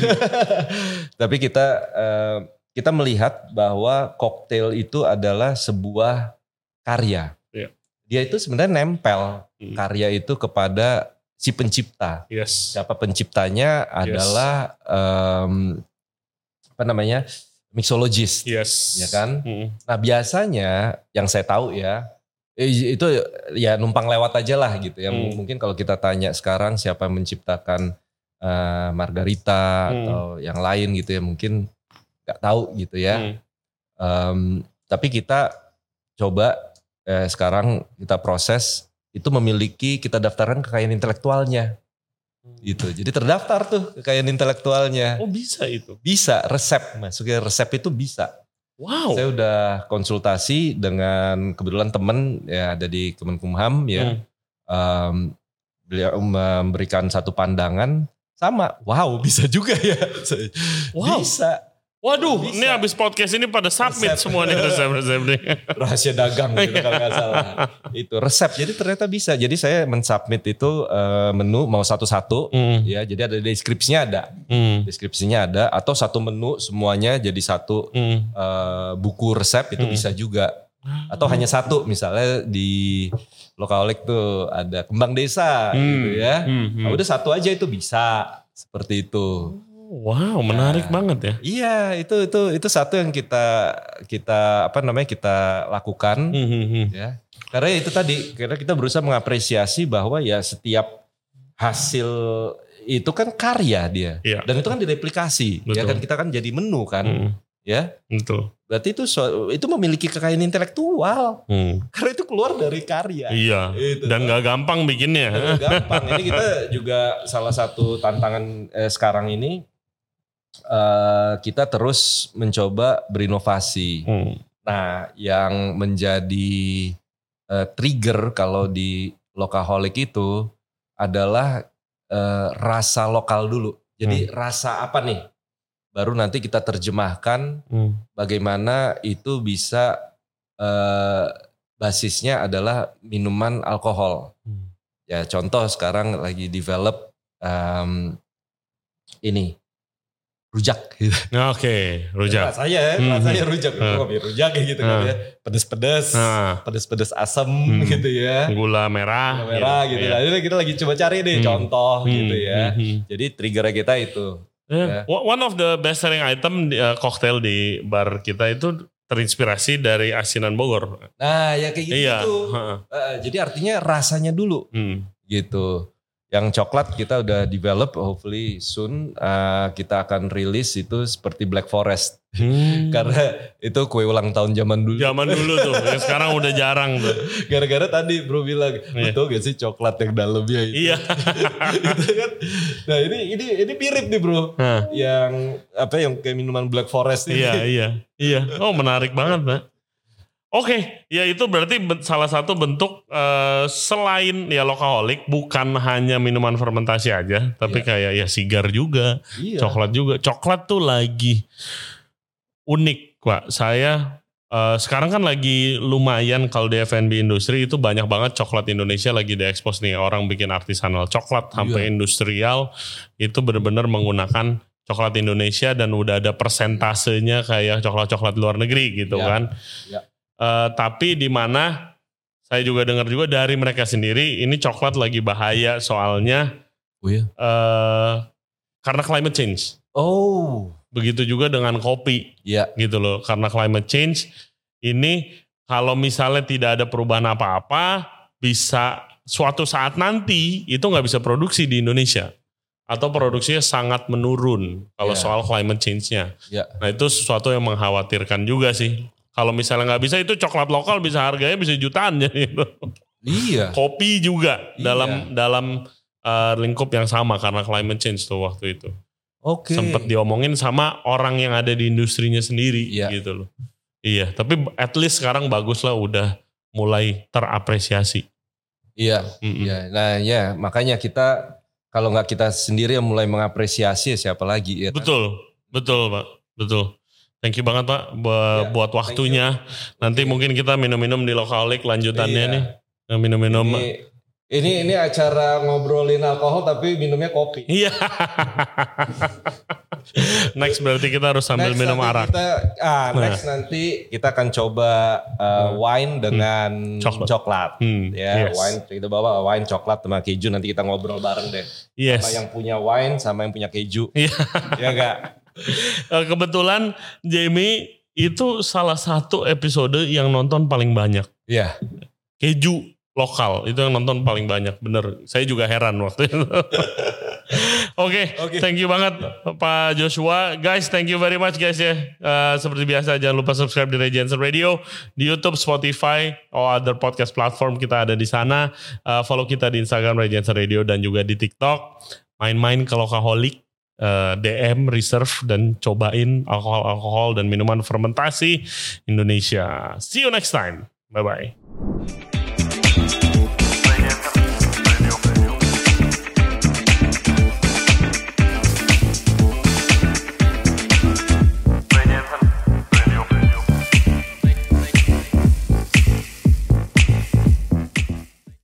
Tapi kita eh, kita melihat bahwa koktail itu adalah sebuah karya. Iya. Dia itu sebenarnya nempel Hmm. karya itu kepada si pencipta. yes. Siapa penciptanya adalah em, apa namanya mixologist, Yes. ya kan? Hmm. Nah biasanya yang saya tahu ya eh, itu ya numpang lewat aja lah gitu ya. Hmm. Mungkin kalau kita tanya sekarang siapa yang menciptakan eh, Margarita Hmm. atau yang lain gitu ya mungkin nggak tahu gitu ya. Hmm. Em, tapi kita coba eh, sekarang kita proses itu memiliki kita daftarkan kekayaan intelektualnya gitu. Jadi terdaftar tuh kekayaan intelektualnya. Oh bisa itu. Bisa resep, masuknya resep itu bisa. Wow. Saya udah konsultasi dengan kebetulan temen ya ada di Kemenkumham ya. Hmm. Em, beliau memberikan satu pandangan sama. Wow bisa juga ya. Wow. Bisa. Waduh, Bisa. ini habis podcast ini pada submit Resep. semua nih resep-resep nih. Rahasia dagang gitu kalau nggak salah. Itu resep. Jadi ternyata bisa. Jadi saya mensubmit itu eh, menu mau satu-satu. Hmm. Ya, jadi ada deskripsinya ada. Hmm. Deskripsinya ada. Atau satu menu semuanya jadi satu Hmm. eh, buku resep itu Hmm. bisa juga. Atau hanya satu misalnya di Lokaholic tuh ada kembang desa Hmm. gitu ya. Hmm. Nah, udah satu aja itu bisa seperti itu. Wow, menarik Nah. banget ya. Iya itu itu itu satu yang kita kita apa namanya kita lakukan Hmm, hmm, hmm. ya. Karena itu tadi karena kita berusaha mengapresiasi bahwa ya setiap hasil itu kan karya dia Iya. dan itu kan direplikasi ya Betul. kan kita kan jadi menu kan Hmm. ya. Betul. Berarti itu so- itu memiliki kekayaan intelektual Hmm. karena itu keluar dari karya. Iya. Itu. Dan gak gampang bikinnya. Dan gampang. Ini kita juga salah satu tantangan eh, sekarang ini eh, kita terus mencoba berinovasi. Hmm. Nah, yang menjadi eh, trigger kalau di Lokaholic itu adalah eh, rasa lokal dulu. Jadi rasa apa nih? Baru nanti kita terjemahkan Hmm. bagaimana itu bisa eh, basisnya adalah minuman alkohol. Hmm. Ya contoh sekarang lagi develop em, ini rujak gitu. Oke, rujak. Rasanya, Hmm. rasanya rujak. Hmm. Kopi rujak kayak gitu Hmm. kan ya. Pedes-pedes, Nah, pedes-pedes asam Hmm. gitu ya. gula merah. Gula merah gitu. Iya. Nah, ini kita lagi coba cari deh Hmm. contoh Hmm, gitu ya. hmm, hmm. Jadi trigger kita itu. Yeah. One of the best selling item uh, cocktail di bar kita itu terinspirasi dari asinan Bogor. Nah ya kayak gitu. Iya. Uh, jadi artinya rasanya dulu hmm. gitu. Yang coklat kita udah develop, hopefully soon uh, kita akan rilis itu seperti Black Forest. Hmm. Karena itu kue ulang tahun zaman dulu. Zaman dulu tuh, yang sekarang udah jarang tuh. Gara-gara tadi bro bilang, yeah. betul gak sih coklat yang dalamnya itu? Iya. Gitu kan. Nah ini ini ini mirip nih bro, huh. yang apa yang kayak minuman Black Forest ini. Iya iya iya. Oh menarik banget Pak. Oke, okay, ya itu berarti salah satu bentuk uh, selain ya Lokaholic bukan hanya minuman fermentasi aja, tapi yeah. kayak ya sigar juga, yeah. coklat juga. Coklat tuh lagi unik, Pak. Saya uh, sekarang kan lagi lumayan kalau di F and B industri itu banyak banget coklat Indonesia lagi diekspos nih. Orang bikin artisanal coklat sampai yeah. industrial itu benar-benar menggunakan coklat Indonesia dan udah ada persentasenya kayak coklat-coklat luar negeri gitu yeah. kan. Yeah. Uh, tapi di mana saya juga dengar juga dari mereka sendiri ini coklat lagi bahaya soalnya oh iya? uh, karena climate change. Oh, begitu juga dengan kopi, ya gitu loh. Karena climate change ini kalau misalnya tidak ada perubahan apa-apa, bisa suatu saat nanti itu nggak bisa produksi di Indonesia atau produksinya sangat menurun kalau yeah. soal climate change-nya. Yeah. Nah itu sesuatu yang mengkhawatirkan juga sih. Kalau misalnya nggak bisa itu coklat lokal bisa harganya bisa jutaan jadi itu. Iya. Kopi juga iya. dalam dalam uh, lingkup yang sama karena climate change tuh waktu itu. Oke. Okay. Sempet diomongin sama orang yang ada di industrinya sendiri iya. gitu loh. Iya, tapi at least sekarang bagus lah udah mulai terapresiasi. Iya. Mm-mm. Iya. Nah ya makanya kita kalau nggak kita sendiri yang mulai mengapresiasi siapa lagi ya. Betul, kan? betul Pak, betul. Thank you banget Pak buat, ya, buat waktunya. Nanti okay. mungkin kita minum-minum di Lokaholic lanjutannya iya. nih. Minum-minum. Ini, ini ini acara ngobrolin alkohol tapi minumnya kopi. Iya. Next berarti kita harus sambil next minum arak. Kita, ah, nah. Next nanti kita akan coba uh, wine dengan hmm. coklat. coklat. Hmm. Ya, yes. wine kita bawa wine coklat sama keju nanti kita ngobrol bareng deh. Yes. Sama yang punya wine sama yang punya keju. Iya. Ya enggak? Kebetulan Jamie itu salah satu episode yang nonton paling banyak. Iya. Keju lokal itu yang nonton paling banyak. Bener. Saya juga heran waktu itu. Oke, okay, okay. Thank you banget Pak Joshua. Guys, thank you very much guys ya. Uh, seperti biasa jangan lupa subscribe di Ray Jensen Radio di YouTube, Spotify, or other podcast platform kita ada di sana. Uh, follow kita di Instagram Ray Jensen Radio dan juga di TikTok. Main-main ke Lokaholic. Uh, D M, reserve, dan cobain alkohol-alkohol dan minuman fermentasi Indonesia. See you next time. Bye-bye.